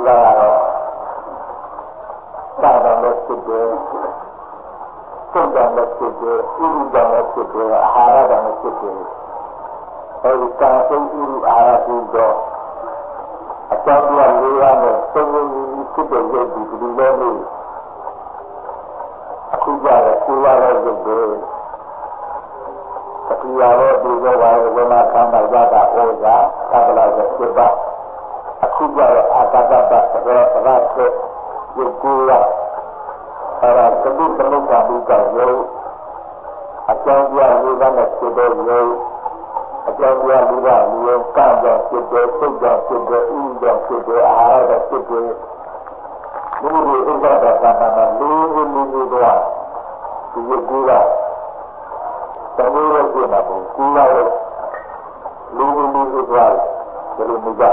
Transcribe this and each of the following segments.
ကတော့သာတော်လည်းဖြစ်တယ်စိတ်တော်လည်းဖြစ်တယ်ဥဒ္ဒတော်လည်းဖြစ်တယ်အာဟာရတော်လည်းဖြစ်တယ်အဲဒီကာသိဥဒ္ဒအာဟာရပြီးတော့အကြောင်းတရား၄ပါးနဲ့သုံးရင်းဖြစ်တဲ့ရုပ်ဒီလိုလည်းအခုကြတဲ့ကိုယ်ရတဲ့ရုပ်တွေအပြာရောဒီဘဝရဲ့ဝိမာခန္ဓာရတာဩဇာသဗ္ဗလာရဲ့ဖြစ်ပါအခုကြတဲ့အာတတ္တပသဘောသဘာဝရုပ်ကိုယ်ရအဲ့ဒါသတိသမုပ္ပါဒုက္ခရုပ်အကြောင်းတရား၄ပါးနဲ့ဖြစ်တဲ့ရုပ်အကြောင်းတရား၄ပါးရုပ်ကံကြောင့်ဖြစ်တဲ့စိတ်ကြောင့်ဖြစ်တဲ့ဥဒ္ဒောဖြစ်တဲ့အာဟာရကြောင့်ဖြစ်တဲ့ဒီလိုဥပဒါကတာမှာလေးလေးတော့ဒီရုပ်ကိုယ်ရတမျိုးရဲ့ပြမှာကိုကိုယ်ရရဲ့လူလူလူသွားတယ်ဒီလိုမျိုးက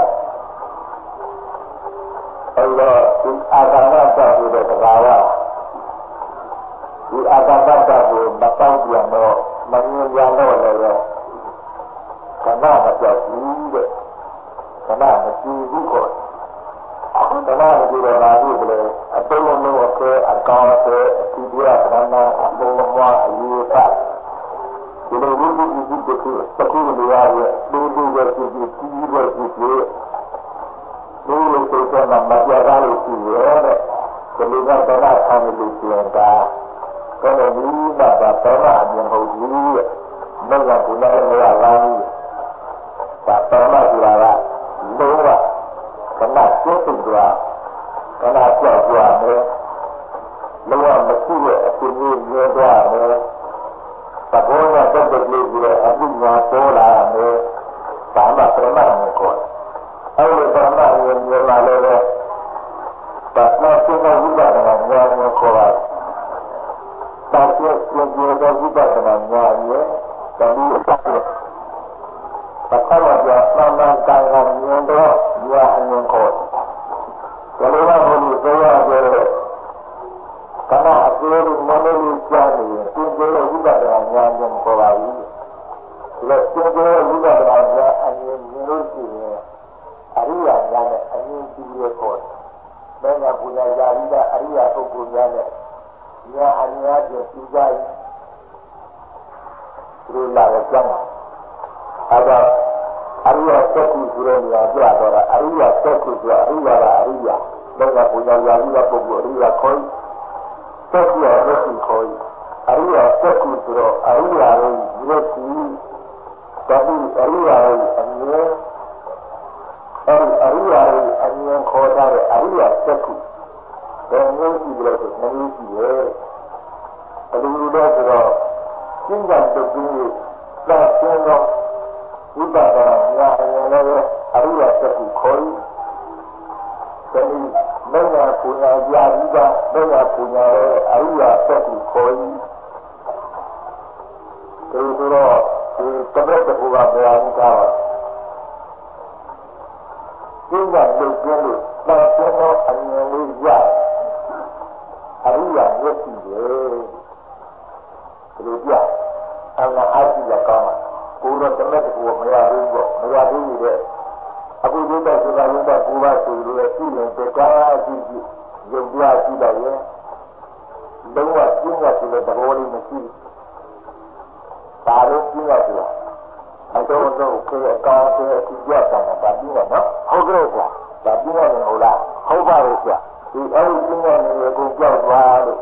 အဲ့တော့ဒီအာဂမတ္တဆိုတဲ့သဘာဝဒီအာဂမတ္တကိုမပေါက်ပြန်တော့မမြင်ကြတော့လည်းခဏမပြောက်ဘူးတဲ့ခဏမကြည့်ဘူးခေါ်ခဏမကြည့်တော့ဘာလို့လဲအတုံးလုံးအခဲအကောင်အခဲအတိပြရခဏအဘုံမွားအယူဖတ်ဒီလိုဝိသုဒ္ဓိတခုတခုလိုရရဲ့ဒုတိယဖြစ်ဖြစ်ကြီးရဲ့ဖြစ်ဖြစ်ဒီလိုဆိုတော့မပြတ်သားလို့ရှိရဲ့တဲ့ဒီလိုကတော့ဆံလို့ရှိရင်ဒါတော့ဒီမှာတော့အမြင်ဟုတ်ဘူးတဲ့မကဘုရားရဲ့ဝါလာကြီးဒါတော်မှဆိုတာကလုံးဝခဏကျုပ်တို့ကခဏကြောက်ကြမယ်လုံးဝမရှိတဲ့အဖြစ်ကြီးမြင်သွားမယ်သဘောနဲ့တက်တက်လေးပြီးတော့အမှုညာပေါ်လာမယ်ဒါမှပရမတ်ကိုခေါ်တယ်အဲဒီပရမတ်ကိုမြင်လာလို့ပဲဒါနဲ့သိတဲ့ဝိပဿနာဉာဏ်ကိုခေါ်တာဒါကျင့်ကြံတဲ့ဝိပဿနာဉာဏ်ရဲ့တတိယပတ်သက်ပထမကျမ်းမှန်ကံကမြင်တော့ဉာဏ်အမြင်ခေါ်တယ်ဒါလိုမှဘုရားပြောရတယ်ခဏအကျိုးမနည်းကြားနေရင်သင်္ကေတဝိပဿနာဉာဏ်ကိုခေါ်ပါဘူး။ဒါသင်္ကေတဝိပဿနာဉာဏ်အမြင်မြင်လို့ရှိရင်အရိယာဉာဏ်နဲ့အမြင်ကြည့်ရခေါ်တယ်။ဘယ်ကပူဇာရာပြီးတဲ့အရိယာပုဂ္ဂိုလ်များနဲ့ဉာဏ်အမြင်ဖြင့်ပူဇာရင်ဒီလာရကြမှာ။အဲဒါအရိယာသက္ကုဆိုတဲ့နေရာပြတော့တာအရိယာသက္ကုဆိုအရိယာကအရိယာဘယ်ကပူဇာရာပြီးတဲ့ပုဂ္ဂိုလ်အရိယာခေါ်သက်ပြည့်တဲ့သူခေါ်အရိယာသက်ကူဆိုတော့အရိယာရဲ့ရုပ်ကြီးတတိအရိယာရဲ့အမြင်အရိယာရဲ့အမြင်ခေါ်တဲ့အရိယာသက်ကူဘယ်မျိုးရှိကြလဲဆိုမျိုးရှိတယ်အလိုလိုဆိုတော့ကျင့်ကြံတဲ့သူသာကျင့်တော့ဝိပဿနာဉာဏ်နဲ့အရိယာသက်ကူခေါ်တယ်မင်းကပူညာရာပြီးတော့မင်းကပူညာရဲ့အရိယာသက်ကိုခေါ်ပြီးဒီလိုဒီတပတ်တူကဘယ်အောင်ကားဒီကလုတ်ကျင်းလို့တန်ရှင်းသောအမြင်လေးရအရိယာမျက်စိရဲ့ဒီလိုပြအမှန်အားကြီးရကောင်းတာကိုယ်တော့တပတ်တူမရဘူးပေါ့မရဘူးတဲ့အခုဒီတော့ဆိုတာရုပ်ကကိုယ်ပါဆိုလို့ရှိရင်တကားကြည့်ကြည့်ရုပ်ပြကြည့်တော့ရင်လုံးဝကျင်းရဆိုတဲ့သဘောလေးမရှိဘူး။ဒါလို့ကျင်းရဆိုတာအတော့ကိုယ်အကောင်းဆုံးအကြည့်ရတာပါပြီးတော့နော်ဟုတ်ကဲ့ကွာဒါပြီးတော့မဟုတ်လားဟုတ်ပါရဲ့ကွာဒီအဲ့ဒီကျင်းရနေကိုကြောက်သွားလို့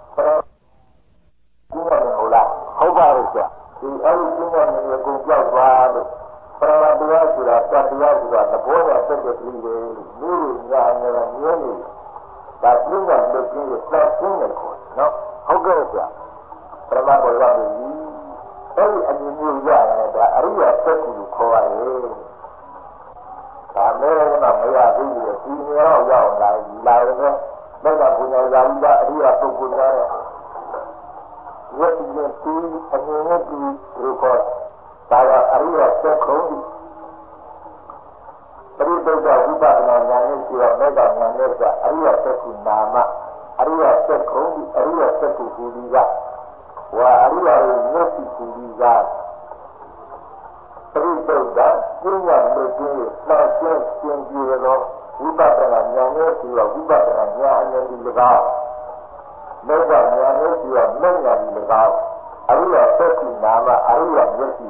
ပြီးတော့မဟုတ်လားဟုတ်ပါရဲ့ကွာဒီအဲ့ဒီကျင်းရနေကိုကြောက်သွားလို့ပရမတ်တရားဆိုတာတတရားဆိုတာသဘောနဲ့တက်တဲ့ပြည်တွေလူညာနဲ့မြင်နေဒါပြင်းတဲ့လူကြီးကိုသက်ရှင်းနေခေါ်နော်ဟုတ်ကဲ့ဗျာပရမတ်ဘောရပြီအဲ့ဒီအမြင်မျိုးရတယ်ဒါအရိယာသက်ကူကိုခေါ်ရတယ်ဒါလည်းကမရဘူးလေဒီနေရာရောက်လာရင်လည်းဘယ်ကဘုရားရာပြီးသားအရိယာပုဂ္ဂိုလ်များရဲ့ဝိညာဉ်သူအမြင်နဲ့သူကိုခေါ်ဒါကအရိယာသက်ခုံးပရိသေဒဝိပဿနာဉာဏ်နဲ့ရှိတော့မေတ္တာဉာဏ်နဲ့ကအရိယသက်ကုနာမအရိယသက်ခုံးအရိယသက်ကုဟူဒီကဝါအရိယရဲ့မျက်စိဟူဒီကပရိသေဒကျင့်ရလို့ကျင့်ရနှောင့်ရှင်းခြင်းကြည့်တော့ဝိပဿနာဉာဏ်နဲ့ကောမေကဉာဏ်နဲ့ပြီးတော့မဉ္ဇဏ်ဒီ၎င်းအရိယသက္ကုနာမအရိယမျက်စိ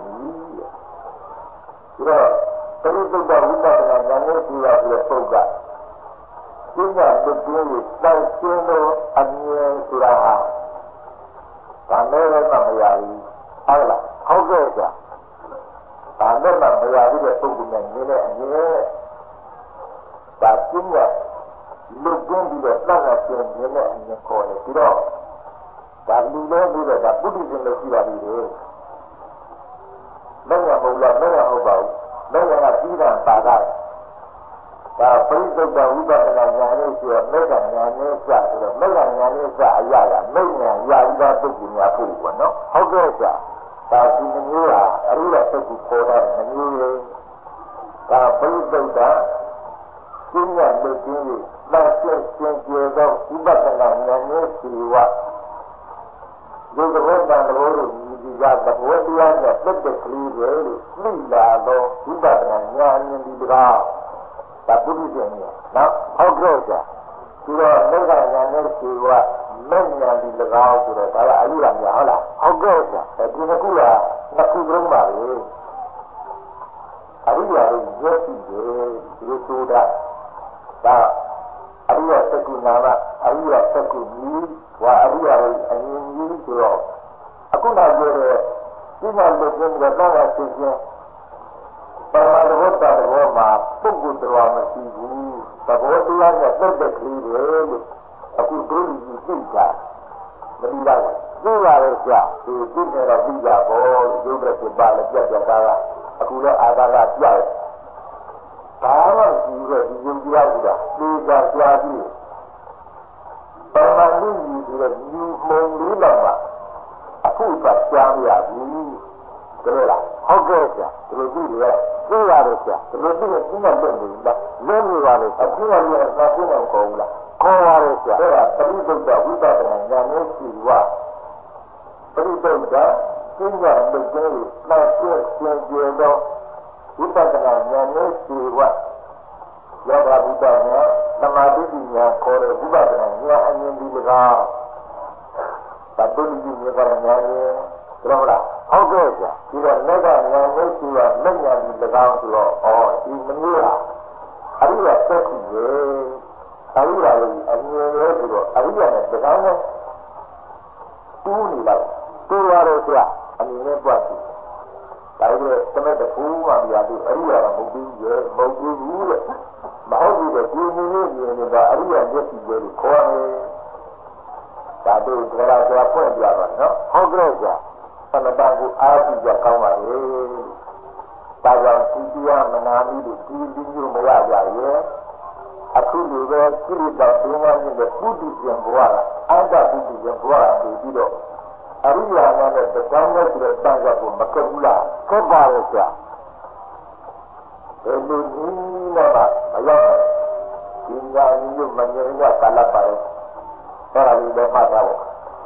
တဲ့ဒါပရိသုဒ္ဓဝိပဿနာဉာဏ်နဲ့ပြီးတော့ပုဂ္ဂပညာတုတ်တင်းကိုတောင်းရှင်းလို့အမြင်ဆိုတာဟာဒါနဲ့လည်းမရဘူးဟုတ်လားဟုတ်ကဲ့ကြာဒါနဲ့မှမရဘူးတဲ့ပုဂ္ဂိုလ်နဲ့နည်းတဲ့အမြင်ဒါပညာလုတ်တင်းပြီးတော့တောင်းရခြင်းနည်းတဲ့အမြင်ခေါ်တယ်ပြီးတော့ဒါလူလည်းပြီးတော့ဒါပုဒ်ရှင်လို့ရှိပါသေးတယ်မရဘူးလားမရဟုတ်ပါဘူးမရကပြီးတာပါတာဒါပရိသုဒ္ဓဝိပဿနာဉာဏ်နဲ့ဆိုတော့မေကဉာဏ်နဲ့စဆိုတော့မေကဉာဏ်နဲ့စအရာကမေဉာဏ်ရာပြီးသားပုဂ္ဂိုလ်များဖို့ပေါ့နော်ဟုတ်ကဲ့ကြာဒါဒီမျိုးဟာအရိယပုဂ္ဂိုလ်ခေါ်တာမမျိုးလေဒါပရိသုဒ္ဓကျင့်ရလို့ကျင့်ရလက်ကျင့်ကျင့်ကြသောဝိပဿနာဉာဏ်နဲ့စီဝဒီကဘောတန်တော်တို့ဒီကသဘောတရားနဲ့ပြတ်တဲ့ကလေးတွေလို့သိလာတော့ဝိပဿနာဉာဏ်ဉာဏ်ဒီကားဒါပုဒ်ရှင်ကြီးနော်ဟုတ်ကဲ့ကြာဒီတော့မေဃဉာဏ်နဲ့စီဝမဲ့ဉာဏ်ဒီ၎င်းဆိုတော့ဒါကအရိယာများဟုတ်လားဟုတ်ကဲ့ကြာဒီနှစ်ခုကနှစ်ခုလုံးပါလေအရိယာကိုရည်ရှိတယ်ဒီလိုဆိုတာဒါအရိယာသက္ကုနာမအရိယာသက္ကုကြီးဝါအရိယာရဲ့အမြင်ကြီးဆိုတော့အခုနောက်ပြောတဲ့ဒီမှာလို့ပြောတဲ့တော့အချင်းချင်းပရမတ္တဘုဒ္ဓတော်မှာပုဂ္ဂိုလ်တော်မရှိဘူးသဘောတရားနဲ့သက်သက်ကလေးတွေလို့အခုတို့လူကြီးသိတာမပြီးပါဘူးသိပါရဲ့ကြာဒီသိနေတော့ပြီးကြပေါ့ရုပ်တဲ့ပါလည်းပြတ်ပြတ်သားသားအခုလည်းအာသာကပြတ်ဘာမှမရှိတဲ့ဒီယုံကြည်ရဘူးလားသိကြကြွားပြီးပရမတ္တကြီးဆိုတဲ့ဒီမုံလေးတော့မှအခုကကြားမရဘူးဒါလားဟုတ်ကဲ့ကြာဒီလိုကြည့်ရသိရတယ်ကြာဒီလိုကြည့်ရင်ဒီမှာလွတ်နေလားလွတ်နေပါလေအခုကလည်းသာသိနေကောင်းလားခေါ်ပါလေကြာဒါကပရိသုဒ္ဓဝိပဿနာဉာဏ်နဲ့ရှိဝပရိသုဒ္ဓကျင့်ကြလို့ကျင်းလို့နောက်ကျင့်ကျင့်ကြတော့ဝိပဿနာဉာဏ်နဲ့ရှိဝယောဂဝိပဿနာသမာဓိဉာဏ်ခေါ်တဲ့ဝိပဿနာဉာဏ်အမြင်ဒီ၎င်းသတ္တုဉာဏ်ဉာဏ်ရဲ့ဟုတ်လားဟုတ်ကဲ့ကြာဒီတော့လက်ဉာဏ်နဲ့ရှိဝလက်ဉာဏ်ဒီ၎င်းဆိုတော့ဒီမမျိုးဟာအရိယသက်ရှိရဲ့အရိယာရဲ့အမြင်လေးဆိုတော့အရိယာနဲ့တကားနဲ့တူးနေလိုက်တူးရတော့ကြာအမြင်နဲ့ပွားပြီဒါပေမဲ့သမက်တခုမှမရဘူးအရိယာကမဟုတ်ဘူးရဲ့မဟုတ်ဘူးတဲ့မဟုတ်ဘူးတဲ့ဒီနည်းလေးမြင်နေတာအရိယာမျက်စိလေးကိုခေါ်တယ်ဒါတို့ကလည်းကြာဖွင့်ပြပါနော်ဟုတ်ကဲ့ကြာသမတကိုအားကြည့်ကြကောင်းပါလေဒါကြောင့်ဒီတရားမနာမိလို့ဒီမျိုးမရကြရဲ့အခုလိုပဲကိလေသာဒုက္ခနဲ့ပုဒ်ရှင်ဘဝကအတ္တပုဒ်ရှင်ဘဝကိုပြီးတော့အရိယာနဲ့တကောင်းတဲ့ဆိုတဲ့တန်ခါကိုမကပ်ဘူးလားကပ်ပါရဲ့ကြာဘယ်လိုနည်းနဲ့မှမရောက်ဘူးဒီညာမျိုးမမြင်ရကာလပါရဲ့အဲ့ဒါလေးလည်းမှတ်ထားဖို့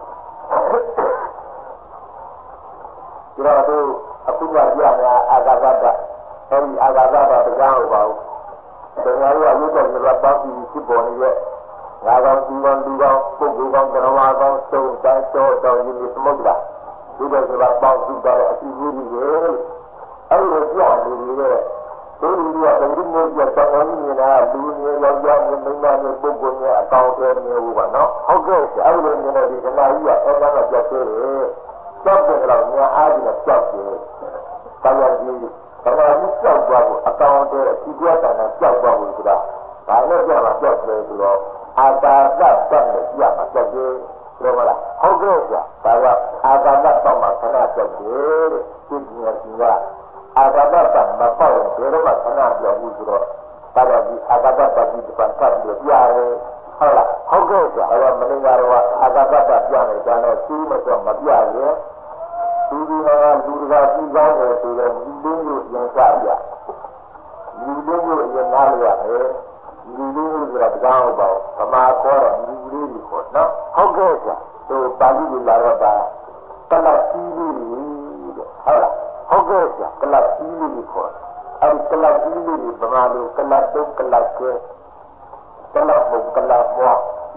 ဒီတော့အခုကကြာညာအာဂါသတအဲဒီအာဂါသတရားဟုတ်ပါဘူးတရားရရုပ်တော်ကပေါင်းပြီးဖြစ်ပေါ်နေတဲ့ငါကောင်ဒီကောင်လူကောင်ပုဂ္ဂိုလ်ကောင်ကရမကောင်သုံးတိုင်းတော်တော်ကြီးသမုဒ္ဒရာဒီလိုကပေါင်းပြီးတဲ့အစီအစဉ်ကြီးရဲ့အဲဒီလိုကြောက်နေနေတဲ့ဒီလူတွေကတတိယမျိုးကြောက်တော်ကြီးနေတာလူမျိုးယောက်ျားမျိုးမိန်းမမျိုးပုဂ္ဂိုလ်မျိုးအကောင်တွေမျိုးပါနော်ဟုတ်ကဲ့အဲဒီလိုမျိုးဒီကမာကြီးကအဲဒါကကြောက်သေးတယ်ကြောက်တယ်တော့ညာအားကြီးနဲ့ကြောက်တယ်တရားကြီးသမာဓိကြောက်သွားဖို့အကောင်တဲ့အစီအစဉ်နဲ့ကြောက်သွားဖို့ဆိုတာဒါနဲ့ကြောက်တာကြောက်တယ်ဆိုတော့အာတာသတ်တတ်နဲ့ကြည့်ရမှာကြောက်တယ်ပြောမလားဟုတ်ကဲ့ကြာဒါကအာတာသတ်တော့မှခဏကြောက်တယ်တဲ့ဒီညာကြီးကအာတာသတ်မပေါ့ရင်ဘယ်တော့မှခဏကြောက်ဘူးဆိုတော့ဒါကဒီအာတာသတ်ဒီပန်ကတ်လို့ပြရတယ်ဟုတ်လားဟုတ်ကဲ့ကြာအဲ့တော့မင်းကတော့အာတာသတ်ပြမယ်ဒါနဲ့စီးမတော့မပြရင်ဒီကလူကပြီးကောင်းတယ်ဆိုတော့ဒီလိုမျိုးရင်စားရဒီလိုမျိုးရင်နားရရတယ်ဒီလိုမျိုးဆိုတာတရားဟုတ်ပါဘူးဗမာခေါ်တော့ဒီလိုလေးခေါ်နော်ဟုတ်ကဲ့ဆရာသူပါဠိလိုလာတော့တာတလတ်ကြီးလေးတဲ့ဟုတ်လားဟုတ်ကဲ့ဆရာတလတ်ကြီးလေးခေါ်အဲဒီတလတ်ကြီးလေးဗမာလိုကလတ်တုတ်ကလတ်ကျဲတလတ်ဘုံကလတ်ဘွား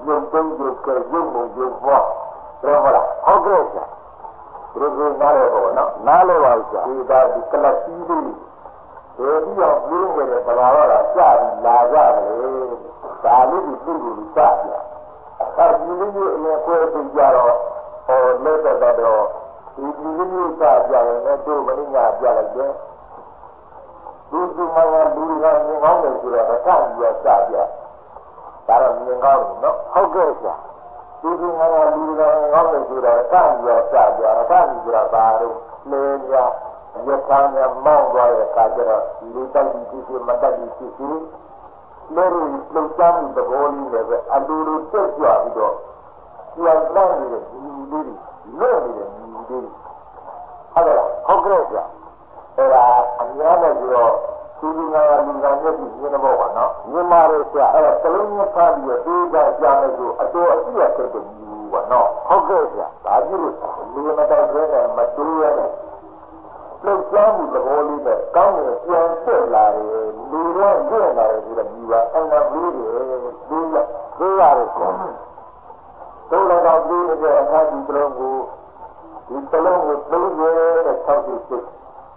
ရုပ်သိမ်းရုပ်ကဲရုပ်မှုရုပ်ဘွားပြောမလားဟုတ်ကဲ့ဆရာဒီလိုနားလဲပေါ့နော်နားလဲပါဆရာဒီကဒီကလစီလေးဒီပြီးတော့ပြင်းနေတဲ့ဘလာတော့ကြာပြီးလာကြတယ်ဒါလေးဒီပြုလို့ကြာပြအဲဒီလေးကြီးအရင်ကိုယ်သိကြတော့ဟောလက်တော့ဒီလေးကြီးကြာပြရင်လည်းတို့မင်းညာပြလိုက်တယ်ဒီမှာလူကမြင်ကောင်းတယ်ဆိုတော့အကန့်ပြီးတော့ကြာပြဒါတော့မြင်ကောင်းတယ်နော်ဟုတ်ကဲ့ဆရာဒီမှာလူကမြင်ကောင်းတယ်ဆိုတော့အကန့်ပြီးတော့ကြာပြအကန့်ပြီးတော့ဘာလို့လဲကြရခိုင်မှာမောင်းသွားတဲ့အခါကျတော့ဒီလိုတိုက်ပြီးဖြစ်မတိုက်ပြီးဖြစ်ပြီးလဲလို့လှုပ်ရှားမှုသဘောလေးနဲ့ပဲအလိုလိုတက်ကြွပြီးတော့ပြန်လာနေတဲ့ဒီလေးတွေလွတ်နေတဲ့ဒီလေးတွေဟုတ်ကဲ့ဟုတ်ကဲ့ဆရာအဲ့ဒါအများနဲ့ပြီးတော့ဒီလိုကလူကမျက်စိမြင်တော့ပါနော်မြင်ပါရဲ့ဆရာအဲ့ဒါကလုံးနဲ့ဖားပြီးတော့ဒီကကြားမယ်ဆိုအတော်အပြည့်တဲ့တူပါနော်ဟုတ်ကဲ့ဆရာဒါကြည့်လို့လူမတိုက်ခဲနဲ့မတူရတဲ့လှုပ်ရှားမှုသဘောလေးနဲ့ကောင်းတယ်ပြန်ဆက်လာတယ်လူတော့ပြည့်လာတယ်ဆိုတော့ဒီကအနာပြီးတယ်ပြီးရတယ်ကောတို့လည်းတော့ပြီးတဲ့အခါဒီတလုံးကိုသုံးရတဲ့ဆောက်ပြီးစိတ်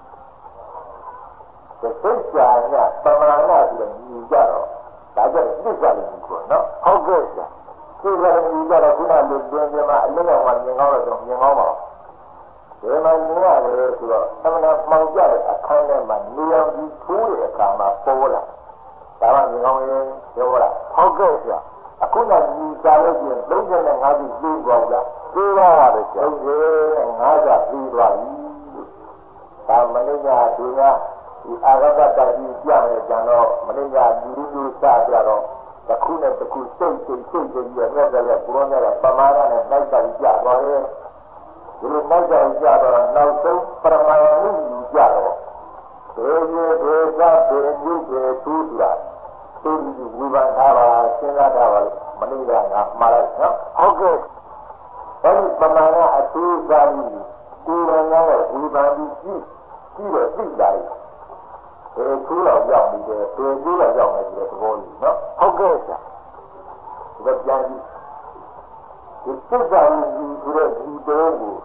စိတ်ကြာရပမာဏပြီးတော့မြည်ကြတော့ဒါကြတဲ့သိကြတယ်ကိုနော်ဟုတ်ကဲ့ဆရာသိကြတယ်မြည်ကြတော့ခုနကလူတွင်ပြမှာအလုံးအောင်မြင်ကောင်းတော့မြင်ကောင်းပါဒီမှာမြင်ရတယ်ဆိုတော့သမဏမှောင်ကြတဲ့အခန်းထဲမှာနေအောင်ဒီထိုးတဲ့အခါမှာပေါ်လာဒါမှမြင်ကောင်းရင်ပြောလားဟုတ်ကဲ့ဆရာအခုကဒီစားလို့ပြင်35ခုပြီးသွားလားပြီးသွားပါတယ်ဆရာဟုတ်ကဲ့50ပြီးသွားပြီဒါမနေ့ကဒီကဒီအာရဘတတိပြမယ်ကြတော့မနေ့ကဒီလိုစကြတော့တစ်ခုနဲ့တစ်ခုစိတ်ပြီးတော့မြတ်ကြတဲ့ဘုရားနဲ့ပမာဏနဲ့လိုက်တာကြသွားတယ်ဒီလိုလိုက်တာကြတော့နောက်ဆုံးပရမယုယူကြတော့ဒေဝစားဒေဝုဒေသူလာသူဝိပန်ထားပါစဉ်းစားထားပါမနေ့ကငါမှားလိုက်နော်ဟုတ်ကဲ့အဲဒီပမာဏအထူးစားပြီးကိုယ်တော်ရဲ့ဝိပန်ပြီးကြည့်တော့သိလာတယ်ထိုးတော့ရောက်နေတယ်ထိုးတော့ရောက်နေတယ်သဘောကြီးနော်ဟုတ်ကဲ့ဆရာဒီပြန်ကြည့်ဒီစိတ်ဓာတ်ကြီးဆိုတဲ့ဒီတော်ကို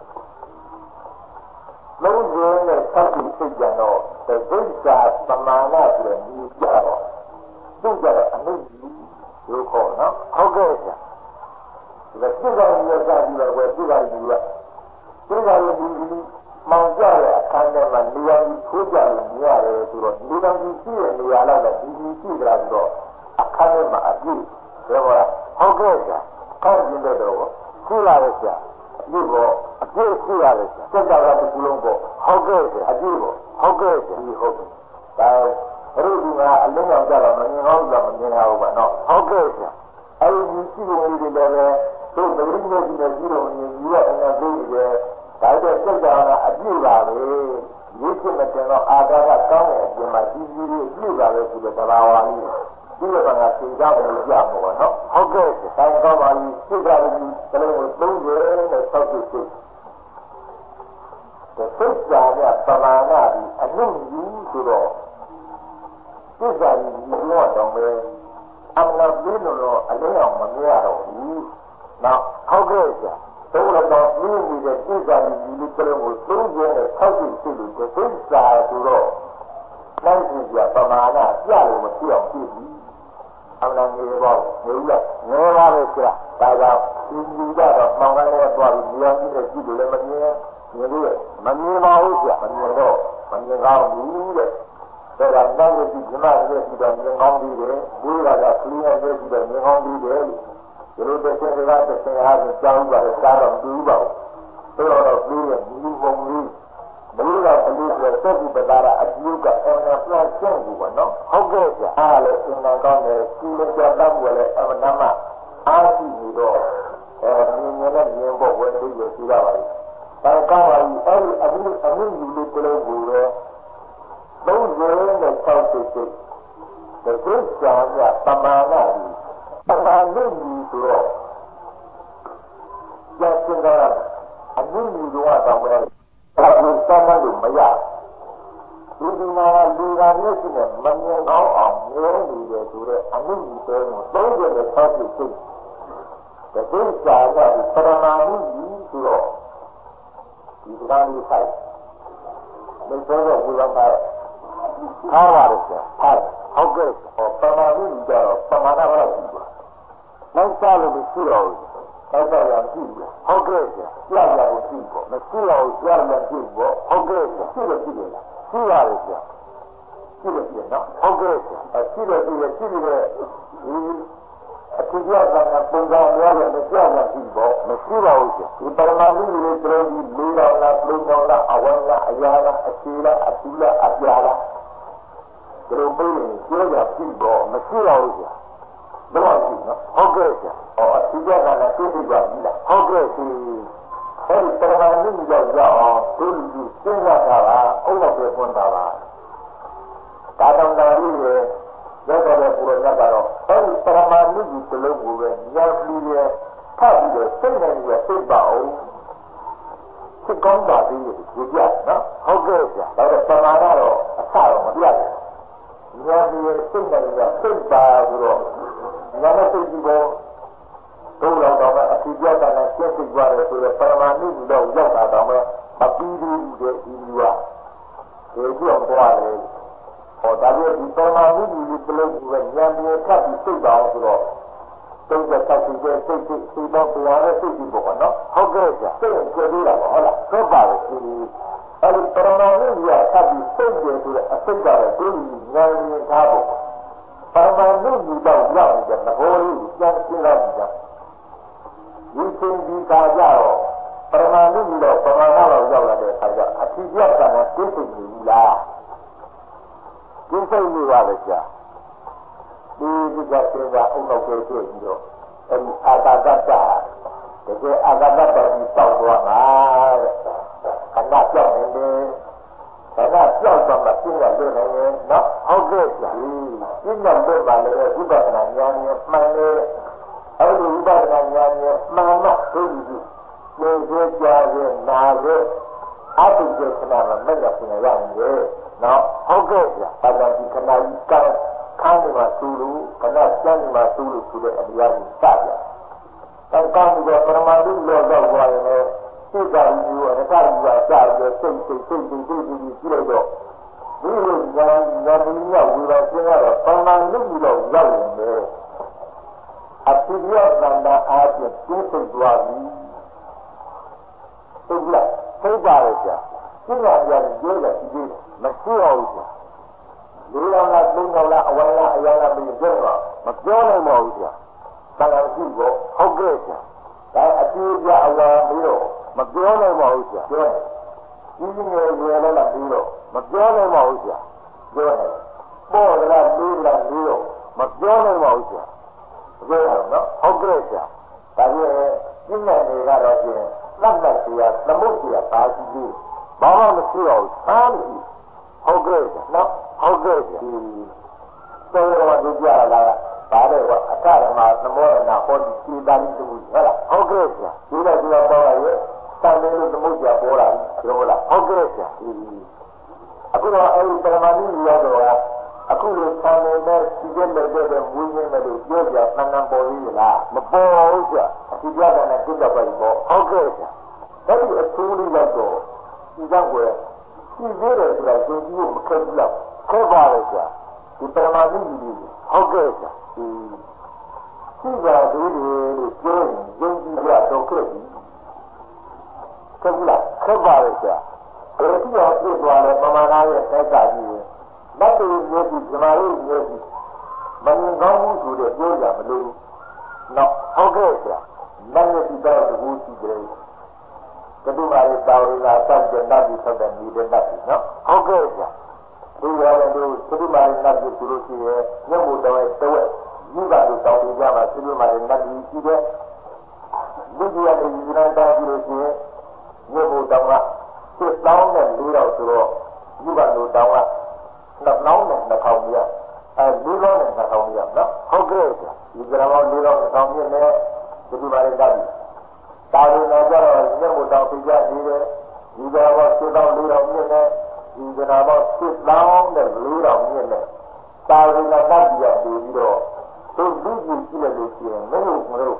လုံးဝနဲ့သတ်ပြီးသိကြတော့ဒီစိတ်ဓာတ်ပမာဏဆိုတဲ့ဒီကြတော့သူ့ကြတော့အမှုကြီးလို့ခေါ်နော်ဟုတ်ကဲ့ဆရာဒီစိတ်ဓာတ်ကြီးကပြီးတော့စိတ်ဓာတ်ကြီးကစိတ်ဓာတ်ကြီးမောင်ကြတဲ့အခန်းထဲမှာနေရာကြီးထိုးကြလို့မြရတယ်ဆိုတော့နေရာကြီးရှိတဲ့နေရာလောက်တော့ဒီရှိကြတာဆိုတော့အခန်းထဲမှာအပြည့်ပြောပါဟုတ်ကဲ့ဆရာကောင်းကျင်တဲ့တော့ရှိလာရဲ့ဆရာအပြည့်ပေါ့အပြည့်ရှိရတယ်ဆရာစက်ကြတာဒီလုံးပေါ့ဟုတ်ကဲ့ဆရာအပြည့်ပေါ့ဟုတ်ကဲ့ဆရာဒီဟုတ်တယ်ဒါရုပ်ဒီကအလုံးအောင်ကြတော့မမြင်အောင်ကြမမြင်ရဘူးပါနော်ဟုတ်ကဲ့ဆရာအဲဒီရှိတဲ့နေတွေလည်းတို့တတိယကြီးနဲ့ကြီးတော့မြင်ပြီးတော့အနေနဲ့ပြီးတယ်ဒါကြစိတ်ဓာတ်ကအပြည့်ပါပဲရစ်စစ်မတင်တော့အာဃာတကောင်းတဲ့အပြင်မှာကြီးကြီးလေးပြည့်ပါပဲဆိုတဲ့သဘာဝကြီးဒီလိုကသင်ကြလို့ကြမှာပေါ့နော်ဟုတ်ကဲ့ဆိုင်ကောင်းပါပြီစိတ်ဓာတ်ကြီးတလုံးကို30နဲ့ဆောက်ပြီးစိတ်စိတ်ဓာတ်ကပမာဏပြီးအမှုကြီးဆိုတော့စိတ်ဓာတ်ကြီးပြောတော့ပဲအမှန်ပြီးလို့အလေးအောင်မမြင်ရတော့ဘူးနော်ဟုတ်ကဲ့ဆရာတော့တော့ပြင်းနေတဲ့စိတ်ဓာတ်ကြီးလေးတလုံးကို30နဲ့ဆောက်ပြီးစိတ်လို့စိတ်ဓာတ်ဆိုတော့လိုက်ကြည့်ကြပမာဏပြလို့မဖြစ်အောင်ဖြစ်ပြီအမှန်ငယ်ပေါ့ငယ်ရငယ်ပါပဲဆရာဒါကြောင့်ဒီလူကတော့မောင်ကနေသွားပြီးဉာဏ်ကြီးနဲ့ကြည့်လို့လည်းမမြင်လို့မမြင်ပါဘူးဆရာမမြင်တော့မမြင်ကောင်းဘူးတဲ့ဒါကနောက်ကြည့်ဒီမှာလည်းဒီတော့မြင်ကောင်းပြီးတယ်ဒီကကခလီးနဲ့ကြည့်တော့မြင်ကောင်းပြီးတယ်ဒီလိုတစ်ချက်တစ်ချက်အားဖြင့်ကြောင်းပါတယ်စားတော့တူပါဘူးတော့ပြီးရဒီလိုပုံလေးဘယ်လိုလဲအလေးဆိုစက်ဒီပဒါရအပြုကအမှန်ပြန်ရှင်းဘူးပေါ့နော်ဟုတ်ကဲ့ဆရာအားလည်းအင်္ဂါကောင်းတယ်ကုလကြတတ်ဘူးလည်းအမှန်မှအားရှိနေတော့မြင်နဲ့မြင်ဖို့ဝင်ပြီးရရှိရပါလိမ့်ဒါကောင်းပါပြီအဲ့ဒီအမှုယူလေးကလေးကိုပဲ30နဲ့60စိတ်ဒီကိစ္စကပမာဏကြီးပမာဏကြီးဆိုတော့ကျန်တဲ့အမှုယူတော့ပဲအခုစမ်းလို့မရဒီမှာလူကမျက်စိနဲ့မမြင်ကောင်းအောင်ငြင်းနေတယ်ဆိုတော့အမှုယူတဲ့30နဲ့60စိတ် The big guy that is Paramani to all. You can only say. They say that we don't have. How are it, sir? How good? Or Paramani, Pamana, no salary is zero. How good, sir? Young people. The zero, young people. How good, sir? See what is it? How good, sir? A together and put down the other people, Messiah, the Paramani is ready, Lula, Luna, Awala, Ayala, Akila, Atula, Ayala. The obeying, Julia people, Messiah, the one, how great, or together and a city, how great is. Every Paramani is to sing over the Pundava. Tadam Every Paramani is the local, young probably the same as your big bow. To come back to you, how good is that? Like a Paramano, a sound of the other. Young same as your big bow, never think you go. Don't know a figure and a specific water to the Paramani, no, young Adama, but be you are. They do a boy. Or that will be Paramani, you believe when Yammy cut you sit down to all. Things that touch you there, say don't be on a city book, no? How great is that? Say and say, so bad is the Paramani, you are happy, say there to a figure of doing Yammy and Tabo. Paramani, you don't love them, the whole is young, you love them. You can be Kajao, Paramani, you know, Paramano, Yola, a figure and a different you laugh. You say you are a job. These are the things and Agagata. The day Agagata is so one. And not young in there. And not young from the thing I'm doing. No, how great. You know, you got an young money. Every got an young man, I think they can have a medicine around here. Now, how good is that? But then you cannot count my Sulu, cannot send my Sulu to the Abiyani Saga. And come to the Paramadu, Lord of Warren, see that you and the time you are sad, you're saying, we will never know, we will say, Paramadu, Lord, there. A period and the art of people dwelling. So, yes, say that is that. See that you are good. Messiah, Lula, Luna, Awala, Ayala, Bizera, Macdona Moja, Sanantigo, how great. That appears our hero, Macdona Moja, go ahead. Using your Yellow hero, Macdona Moja, go ahead. More than that, Lula, hero, Macdona Moja, go ahead, no? How great. That you know, they got up here, not like the Mutia, Party. Baba Messiah, family. How great, no? How great. So, what did you allow? Father, a car about the more than 43 dollars to move. How great. You know, you are boy, standing with the Muja Bora, how great. I could not every Paramani, I could have found a nurse to get the dead and women and the Georgia, Nanamborilla, Maboja, together and a good about how great. That is a truly let go. You don't wear. He did it like you because love. Kovarja, the Paramani, how great. He was really doing, you are so crazy. Kovarja, if you are this one, Mamma, that is maybe Jamari, maybe. But you go to the Georgia, no, how great. Many people who see great. The Dumari Dowry, I thought the Nabi for them needed nothing, no? How good is that? We will do Dumari Nabi to see here, no more than the way. You got to tell me, Yama, Dumari Nabi, see there? Did you have a United States here? No more than that. Sit down and lead out to all. You got to down that. Not now, the Kaunia. And lead on in the Kaunia, no? How great is that? You get around lead on the Kaunia there, the Dumari Nabi. Darling, I got a number down to get here. You got about sit down, lead on me there. You got about sit down and lead on me there. Darling, I got to get the video. So, did you see this here? No.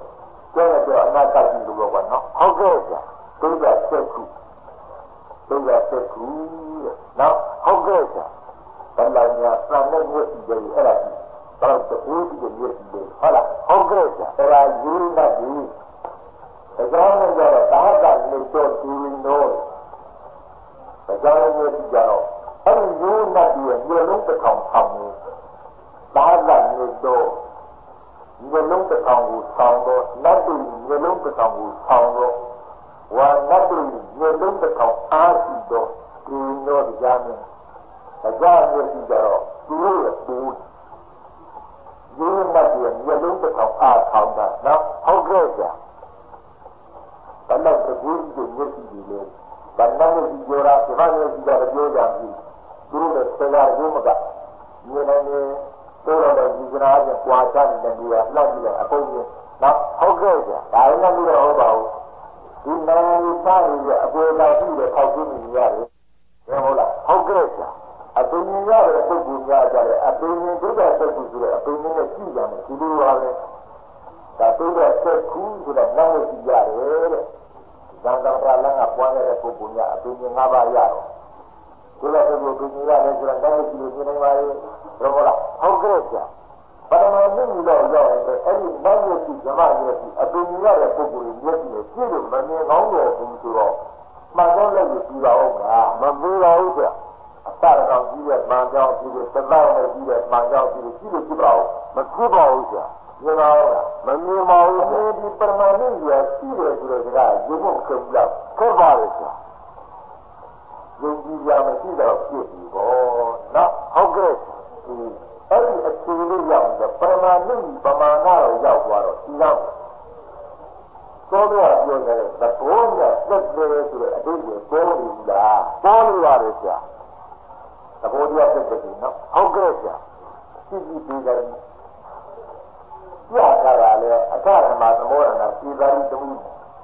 ကျဲတော့အနာကတိလိုပေါ့နော်ဟုတ်ကဲ့ဗျာဒုက္ခဆက်ခုတဲ့နော်ဟုတ်ကဲ့ဗျာဘယ်လိုများစံတဲ့မြစ်ကြီးတွေအဲ့ဒါကြီးတော့တူတူမြစ်ကြီးတွေဟုတ်လားဟုတ်ကဲ့ဗျာအဲ့ဒါယူနေတယ်အကြောင်းနဲ့ကြတော့ဒါကနေတော့ဒီလိုအကြောင်းနဲ့ကြတော့အဲ့ဒီယူနေတယ်မျိုးလုံးတစ်ထောင်ထောင်နေဒါကနေတော့မျိုးလုံးတစ်ထောင်ကိုဆောင်းတော့နတ်တူမျိုးလုံးတစ်ထောင်ကိုဆောင်းတော့ဝါနတ်တူမျိုးလုံးတစ်ထောင်အားရှိတော့ဒီလိုကြားနေအကြောင်းနဲ့ကြတော့သူ့ရဲ့ပူယူနေတယ်မျိုးလုံးတစ်ထောင်အားထောင်တာနော်ဟုတ်ကဲ့ဗျာဘယ်တော့ဒီလိုမျိုးကြီးလဲဘာလို့ဒီကြောရာဒီဘာလို့ဒီကြောရာပြောကြပြီသူတို့ကတရားရုံးမကမြေနေတိုးတော့ဒီကရာကပွာချတဲ့နေရာလောက်ပြီးအပုံကြီးနော်ဟုတ်ကဲ့ဗျာဒါလည်းမလို့ဟုတ်ပါဘူးဒီနိုင်ငံသားတွေအပေါ်ကရှိတဲ့ထောက်ကူနေရတယ်ဟုတ်လားဟုတ်ကဲ့ဗျာအပင်ရတဲ့ပုဂ္ဂိုလ်များကြတယ်အပင်ဒုက္ခဆက်ကူဆိုတဲ့အပင်နဲ့ကြည့်ကြမယ်ဒီလိုပါပဲဒါဒုက္ခဆက်ကူဆိုတဲ့နာမည်ကြည့်ရတယ်တဲ့ဇန်တော်ရာလန်ကပွားနေတဲ့ပုဂ္ဂိုလ်များအပင်၅ပါးရတော့ဒီလိုပုဂ္ဂိုလ်ကြီးရတယ်ဆိုတော့နာမည်ကြည့်လို့နေပါလေဟုတ်လားဟုတ်ကဲ့ဗျာပရမတ်မြင့်လို့ရောက်ရင်အဲ့ဒီနာမည်ကြည့်ဇမရဲ့အပင်ရတဲ့ပုဂ္ဂိုလ်ကြီးမျက်စိနဲ့ကြည့်လို့မမြင်ကောင်းတော့ဘူးဆိုတော့မှန်တော့လည်းပြီးပါဦးမှာမပြီးပါဘူးဗျာအစရကောင်ကြီးရဲ့မှန်ကြောင်းကြီးတဲ့သဘောနဲ့ကြီးတဲ့မှန်ကြောင်းကြီးကိုကြည့်လို့ကြည့်ပါဦးမကြည့်ပါဘူးဗျာမြင်ပါဦးလားမမြင်ပါဘူးဒီပရမတ်မြင့်ရရှိတယ်ဆိုတဲ့စကားရုံ့မကုန်လောက်ခဲ့ပါလေဗျာယုံကြည်ရမရှိတော့ဖြစ်ပြီပေါ့နော်ဟုတ်ကဲ့အဲ့ဒီအခြေလေးရောက်တော့ပရမတ်မြင့်ပမာဏတော့ရောက်သွားတော့ဒီတော့သောတော်ပြောတဲ့သဘောနဲ့သက်တယ်ဆိုတဲ့အတိတ်ကိုပေါ်လို့လားပေါ်လို့ရတယ်ဗျာသဘောတရားသက်တယ်နော်ဟုတ်ကဲ့ဗျာကြည့်ကြည့်ပြီးကြတယ်ကြရတာလေအထရမသမောရဏပြည်သာရိတမှု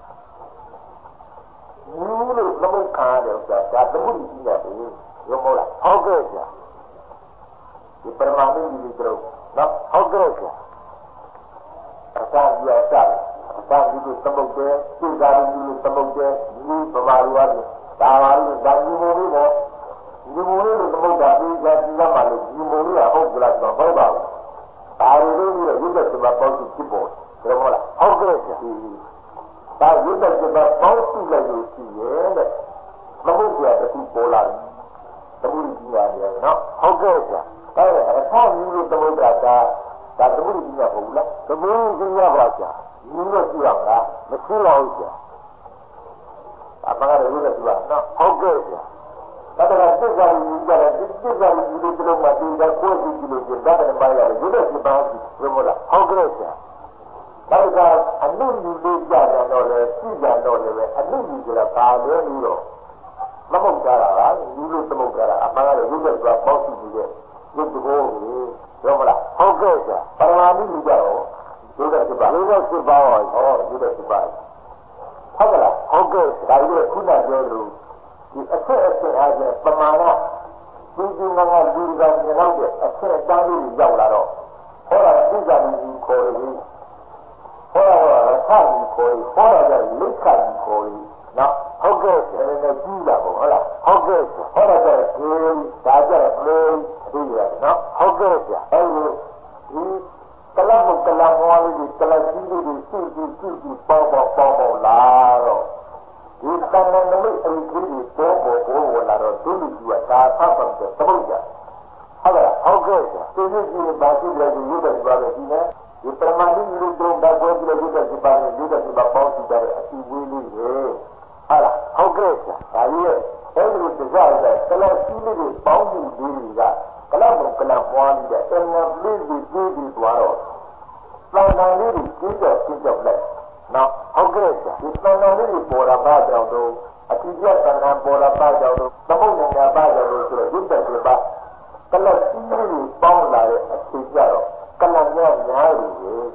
ဘူးလို့သမုခါတယ်ဗျာဒါသမှုကြီးရတယ်ရုံမို့လားဟုတ်ကဲ့ဗျာဒီပရမတ်ကြီးတို့နော်ဟုတ်ကဲ့ဗျာအသာရတာဒါဒီလိုသမုတ်တယ်သူသာဒီလိုသမုတ်တယ်ဒီပမာရီဝါဒီဒါပါလို့ဒါဒီမိုးလေးပေါ့ဒီမိုးလေးကိုသမုတ်တာပြီးကြည့်ရမှာလို့ဒီမိုးလေးကဟုတ်ကြလားဆိုတော့ဟုတ်ပါဘူးဒါရီလေးကိုရုပ်သက်စပါပေါ့ကြည့်ပေါ်တယ်ဟုတ်လားဟုတ်ကဲ့ဗျာဒါရုပ်သက်စပါပေါ့ကြည့်လိုက်လို့ရှိရဲ့တဲ့သမုတ်ပြတဲ့သူပေါ်လာတယ်သမုတ်ကြီးရတယ်နော်ဟုတ်ကဲ့ဗျာဒါရအထာမျိုးလို့သမုတ်တာဒါသမုတ်ကြီးရပါဘူးလားသမုတ်ကြီးရပါဗျာဒီလိုကြည့်ရမှာမရှိတော့ဘူးကြာအမှန်ကတော့ဒီလိုကြည့်ပါနော်ဟုတ်ကဲ့ကြာဒါကသစ္စာကြီးကြတယ်သစ္စာကြီးဒီလိုမှတင်တာကိုယ်ကြည့်လို့ဒါကလည်းပါရတယ်ဒီလိုကြည့်ပါဦးဘယ်လိုလဲဟုတ်ကဲ့ကြာဒါကအနုလူလေးကြတယ်တော့လေကြည့်ကြတော့လေအနုလူဆိုတာဘာလဲလို့တော့မဟုတ်ကြတာလားဒီလိုသမုတ်ကြတာအမှန်ကတော့ဒီလိုကပေါ့ကြည့်နေတဲ့ဒီတဘောကိုပြောမလားဟုတ်ကဲ့ကြာပရမဏိလူကြတော့ဒီလိုစစ်ပါလို့စစ်ပါဟောဒီလိုစစ်ပါဟုတ်ကလားဟုတ်ကဲ့ဒါကြီးကခုနပြောလို့ဒီအဆက်အားဖြင့်ပမာဏဒီငါးလူကမြေလောက်တဲ့အဆက်အတန်းလေးရောက်လာတော့ဟောတာသိကြပြီးခေါ်ရည်ဟောတာရထကြီးခေါ်ရည်ဟောတာကလိခတ်ကြီးခေါ်ရည်နော်ဟုတ်ကဲ့ဒါလည်းကြီးလာပေါ့ဟုတ်လားဟုတ်ကဲ့ဟောတာကဒီဒါကြတဲ့လေးသိရနော်ဟုတ်ကဲ့ဗျအဲဒီကလပ်ကလပ်ဟောလေးကလပ်ကြီးလေးစုစုပေါလာတော့ဒီတန်တဲ့မိတ်အကြီးကြီးပေါ်လာတော့သူလူကြီးကဒါဖတ်တဲ့သမုဒ္ဒရာဟုတ်ကဲ့ဟုတ်ကဲ့သူလူကြီးဘာရှိလဲဒီရုပ်တွေပါပဲဒီနဲ့ဒီပရမဏိလူတို့တော့ဘယ်လိုလုပ်တဲ့ဒီပါနဲ့ဒီတဲ့ပေါင်းစုတဲ့အစီအဝေးလေးပဲဟာလားဟုတ်ကဲ့ဒါကြီးရဲ့အဲဒီတရားတဲ့ကလပ်ကြီးလေးတွေပေါင်းမှုလေးတွေကကလပ်ဘုံကလပ်ပွားနေတဲ့အင်္ဂလိပ်ကြီးကြီးသွားတော့သံဃာလေးတွေကျင်းကြောက်လိုက်နော်ဟုတ်ကဲ့ဒီသံဃာလေးတွေပေါ်လာပါကြောင့်တော့အတိအကျသံဃာပေါ်လာပါကြောင့်တော့သမုဒ္ဒရာပါကြောင့်လို့ဆိုတော့ရုပ်တည်းပါကလပ်ကြီးလေးတွေပေါင်းလာတဲ့အချိန်ကျတော့ကလပ်များများတွေ